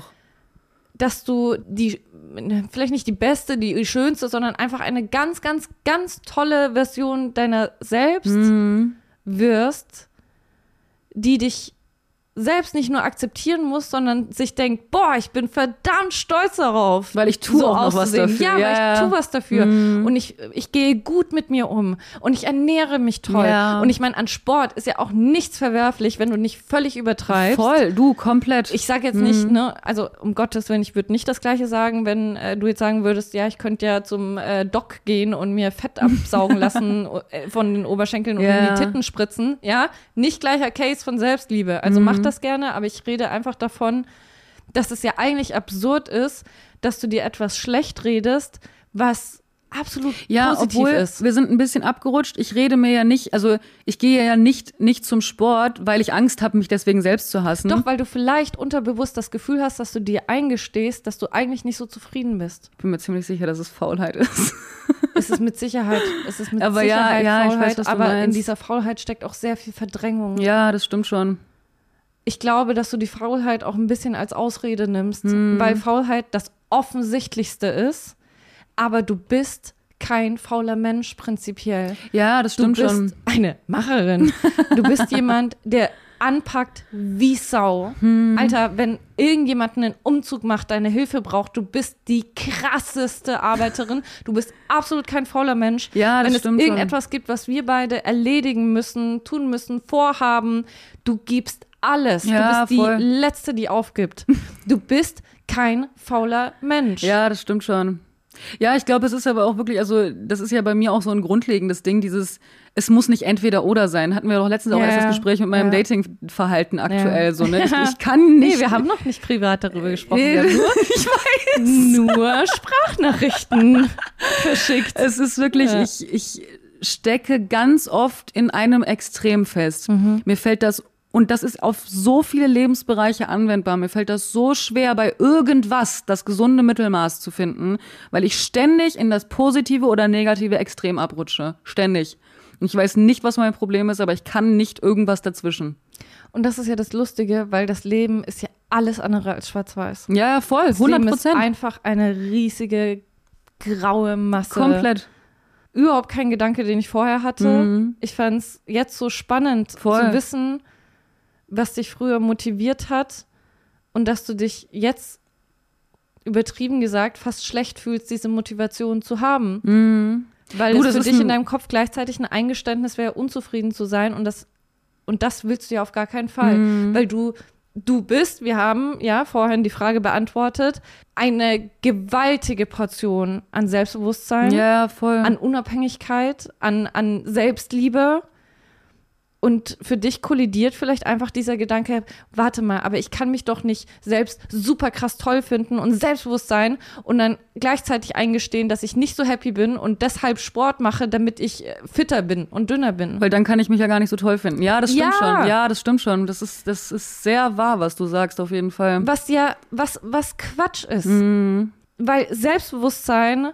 Dass du die, vielleicht nicht die beste, die schönste, sondern einfach eine ganz, ganz, ganz tolle Version deiner selbst mhm. wirst, die dich selbst nicht nur akzeptieren muss, sondern sich denkt, boah, ich bin verdammt stolz darauf. Weil ich tue so auch noch was dafür. Ja, ja, weil ich tue was dafür. Mhm. Und ich, ich gehe gut mit mir um. Und ich ernähre mich toll. Ja. Und ich meine, an Sport ist ja auch nichts verwerflich, wenn du nicht völlig übertreibst. Voll, du, komplett. Ich sage jetzt mhm. nicht, ne, also um Gottes Willen, ich würde nicht das Gleiche sagen, wenn äh, du jetzt sagen würdest, ja, ich könnte ja zum äh, Doc gehen und mir Fett absaugen lassen äh, von den Oberschenkeln und ja. in die Titten spritzen. Ja, nicht gleicher Case von Selbstliebe. Also mhm. mach das gerne, aber ich rede einfach davon, dass es ja eigentlich absurd ist, dass du dir etwas schlecht redest, was absolut ja, positiv obwohl, ist. Wir sind ein bisschen abgerutscht. Ich rede mir ja nicht, also ich gehe ja nicht, nicht zum Sport, weil ich Angst habe, mich deswegen selbst zu hassen. Doch, weil du vielleicht unterbewusst das Gefühl hast, dass du dir eingestehst, dass du eigentlich nicht so zufrieden bist. Ich bin mir ziemlich sicher, dass es Faulheit ist. Es ist mit Sicherheit, es ist mit aber Sicherheit ja, ja, Faulheit, ich weiß, was du aber meinst. in dieser Faulheit steckt auch sehr viel Verdrängung. Ja, das stimmt schon. Ich glaube, dass du die Faulheit auch ein bisschen als Ausrede nimmst, hm. weil Faulheit das Offensichtlichste ist, aber du bist kein fauler Mensch prinzipiell. Ja, das stimmt schon. Du bist schon. eine Macherin. Du bist jemand, der anpackt wie Sau. Hm. Alter, wenn irgendjemand einen Umzug macht, deine Hilfe braucht, du bist die krasseste Arbeiterin. Du bist absolut kein fauler Mensch. Ja, das wenn stimmt es irgendetwas schon. gibt, was wir beide erledigen müssen, tun müssen, vorhaben, du gibst alles. Ja, du bist voll. die Letzte, die aufgibt. Du bist kein fauler Mensch. Ja, das stimmt schon. Ja, ich glaube, es ist aber auch wirklich, also das ist ja bei mir auch so ein grundlegendes Ding, dieses, es muss nicht entweder oder sein. Hatten wir doch letztens auch ja, erst das Gespräch mit meinem ja. Datingverhalten aktuell. Ja. So, ne? ich, ich kann nicht. Nee, wir haben noch nicht privat darüber gesprochen. Nee, wir haben nur, ich weiß. nur Sprachnachrichten verschickt. Es ist wirklich, ja. ich, ich stecke ganz oft in einem Extrem fest. Mhm. Mir fällt das Und das ist auf so viele Lebensbereiche anwendbar. Mir fällt das so schwer, bei irgendwas das gesunde Mittelmaß zu finden, weil ich ständig in das positive oder negative Extrem abrutsche. Ständig. Und ich weiß nicht, was mein Problem ist, aber ich kann nicht irgendwas dazwischen. Und das ist ja das Lustige, weil das Leben ist ja alles andere als schwarz-weiß. Ja, voll, das hundert Leben Prozent. ist einfach eine riesige graue Masse. Komplett. Überhaupt kein Gedanke, den ich vorher hatte. Mhm. Ich fand es jetzt so spannend voll. zu wissen, was dich früher motiviert hat und dass du dich jetzt, übertrieben gesagt, fast schlecht fühlst, diese Motivation zu haben. Mhm. Weil du, es für ist dich in deinem Kopf gleichzeitig ein Eingeständnis wäre, unzufrieden zu sein und das, und das willst du ja auf gar keinen Fall. Mhm. Weil du, du bist, wir haben ja vorhin die Frage beantwortet, eine gewaltige Portion an Selbstbewusstsein, ja, voll. an Unabhängigkeit, an, an Selbstliebe. Und für dich kollidiert vielleicht einfach dieser Gedanke, warte mal, aber ich kann mich doch nicht selbst super krass toll finden und selbstbewusst sein und dann gleichzeitig eingestehen, dass ich nicht so happy bin und deshalb Sport mache, damit ich fitter bin und dünner bin. Weil dann kann ich mich ja gar nicht so toll finden. Ja, das stimmt Ja. schon. Ja, das stimmt schon. Das ist, das ist sehr wahr, was du sagst, auf jeden Fall. Was ja, was, was Quatsch ist. Mhm. Weil Selbstbewusstsein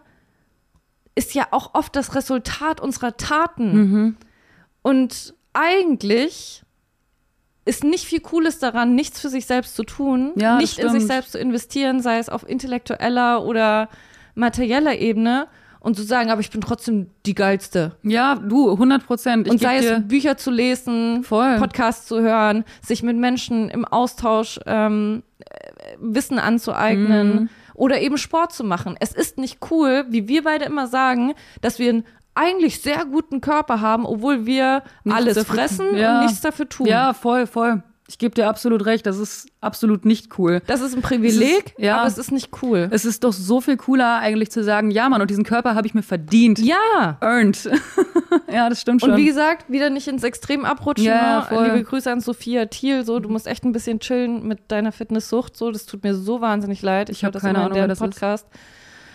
ist ja auch oft das Resultat unserer Taten. Mhm. Und eigentlich ist nicht viel Cooles daran, nichts für sich selbst zu tun, ja, nicht in sich selbst zu investieren, sei es auf intellektueller oder materieller Ebene und zu sagen, aber ich bin trotzdem die Geilste. Ja, du, hundert Prozent. Und sei es Bücher zu lesen, voll. Podcasts zu hören, sich mit Menschen im Austausch ähm, Wissen anzueignen mhm. oder eben Sport zu machen. Es ist nicht cool, wie wir beide immer sagen, dass wir ein eigentlich sehr guten Körper haben, obwohl wir nichts alles dafür, fressen ja. und nichts dafür tun. Ja, voll, voll. Ich gebe dir absolut recht, das ist absolut nicht cool. Das ist ein Privileg, ist, ja, aber es ist nicht cool. Es ist doch so viel cooler eigentlich zu sagen, ja Mann, und diesen Körper habe ich mir verdient. Ja. Earned. Ja, das stimmt schon. Und wie gesagt, wieder nicht ins Extrem abrutschen. Ja, ne? Liebe Grüße an Sophia Thiel, so, du musst echt ein bisschen chillen mit deiner Fitnesssucht, so, das tut mir so wahnsinnig leid. Ich, ich habe keine Ahnung, wer das Podcast. Ist.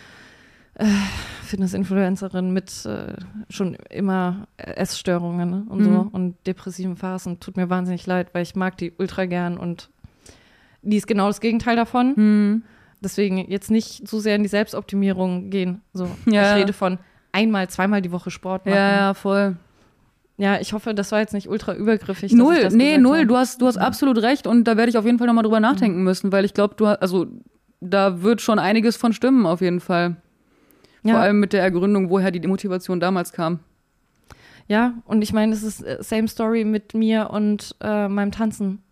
Äh, Fitness-Influencerin mit äh, schon immer Essstörungen ne? und mhm. so und depressiven Phasen. Tut mir wahnsinnig leid, weil ich mag die ultra gern und die ist genau das Gegenteil davon. Mhm. Deswegen jetzt nicht so sehr in die Selbstoptimierung gehen. So. Ja. Ich rede von einmal, zweimal die Woche Sport machen. Ja, ja, voll. Ja, ich hoffe, das war jetzt nicht ultra übergriffig. Null, dass ich das nee, null. habe. Du hast, du hast absolut recht und da werde ich auf jeden Fall nochmal drüber nachdenken mhm. müssen, weil ich glaube, du also da wird schon einiges von stimmen auf jeden Fall. Vor ja. allem mit der Ergründung, woher die Motivation damals kam. Ja, und ich meine, es ist same story mit mir und äh, meinem Tanzen.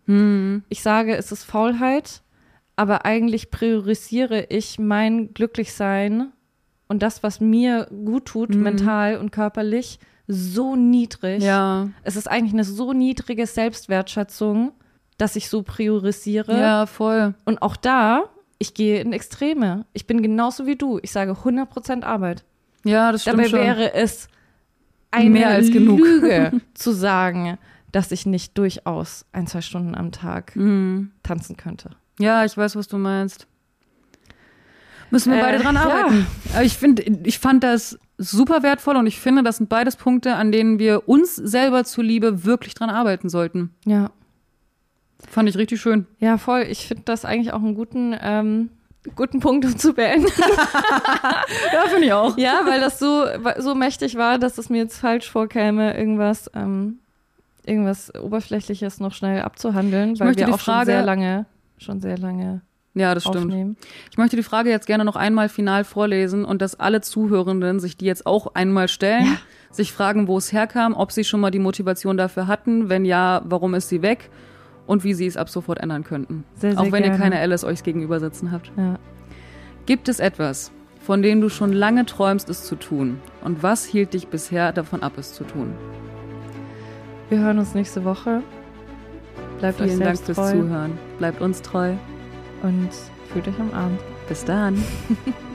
Hm. Ich sage, es ist Faulheit, aber eigentlich priorisiere ich mein Glücklichsein und das, was mir gut tut, Mhm. mental und körperlich, so niedrig. Ja. Es ist eigentlich eine so niedrige Selbstwertschätzung, dass ich so priorisiere. Ja, voll. Und auch da, ich gehe in Extreme. Ich bin genauso wie du. Ich sage hundert Prozent Arbeit. Ja, das stimmt Dabei schon. wäre es eine Mehr als genug. Lüge zu sagen, dass ich nicht durchaus ein, zwei Stunden am Tag Mhm. tanzen könnte. Ja, ich weiß, was du meinst. Müssen wir Äh, beide dran ja. arbeiten. Aber ich finde, ich fand das super wertvoll und ich finde, das sind beides Punkte, an denen wir uns selber zuliebe wirklich dran arbeiten sollten. Ja. Fand ich richtig schön. Ja, voll. Ich finde das eigentlich auch einen guten, ähm, guten Punkt, um zu beenden. Ja, finde ich auch. Ja, weil das so, so mächtig war, dass es mir jetzt falsch vorkäme, irgendwas, ähm, irgendwas Oberflächliches noch schnell abzuhandeln, weil möchte wir die auch schon Frage- sehr lange, schon sehr lange Ja, das stimmt. aufnehmen. Ich möchte die Frage jetzt gerne noch einmal final vorlesen und dass alle Zuhörenden sich die jetzt auch einmal stellen, Ja. sich fragen, wo es herkam, ob sie schon mal die Motivation dafür hatten, wenn ja, warum ist sie weg und wie sie es ab sofort ändern könnten. Sehr, sehr auch wenn gerne. ihr keine Alice euch gegenüber sitzen habt. Ja. Gibt es etwas, von dem du schon lange träumst, es zu tun? Und was hielt dich bisher davon ab, es zu tun? Wir hören uns nächste Woche. Bleibt euch Vielen Dank selbst fürs treu Zuhören. Bleibt uns treu. und fühlt euch am Abend. Bis dann.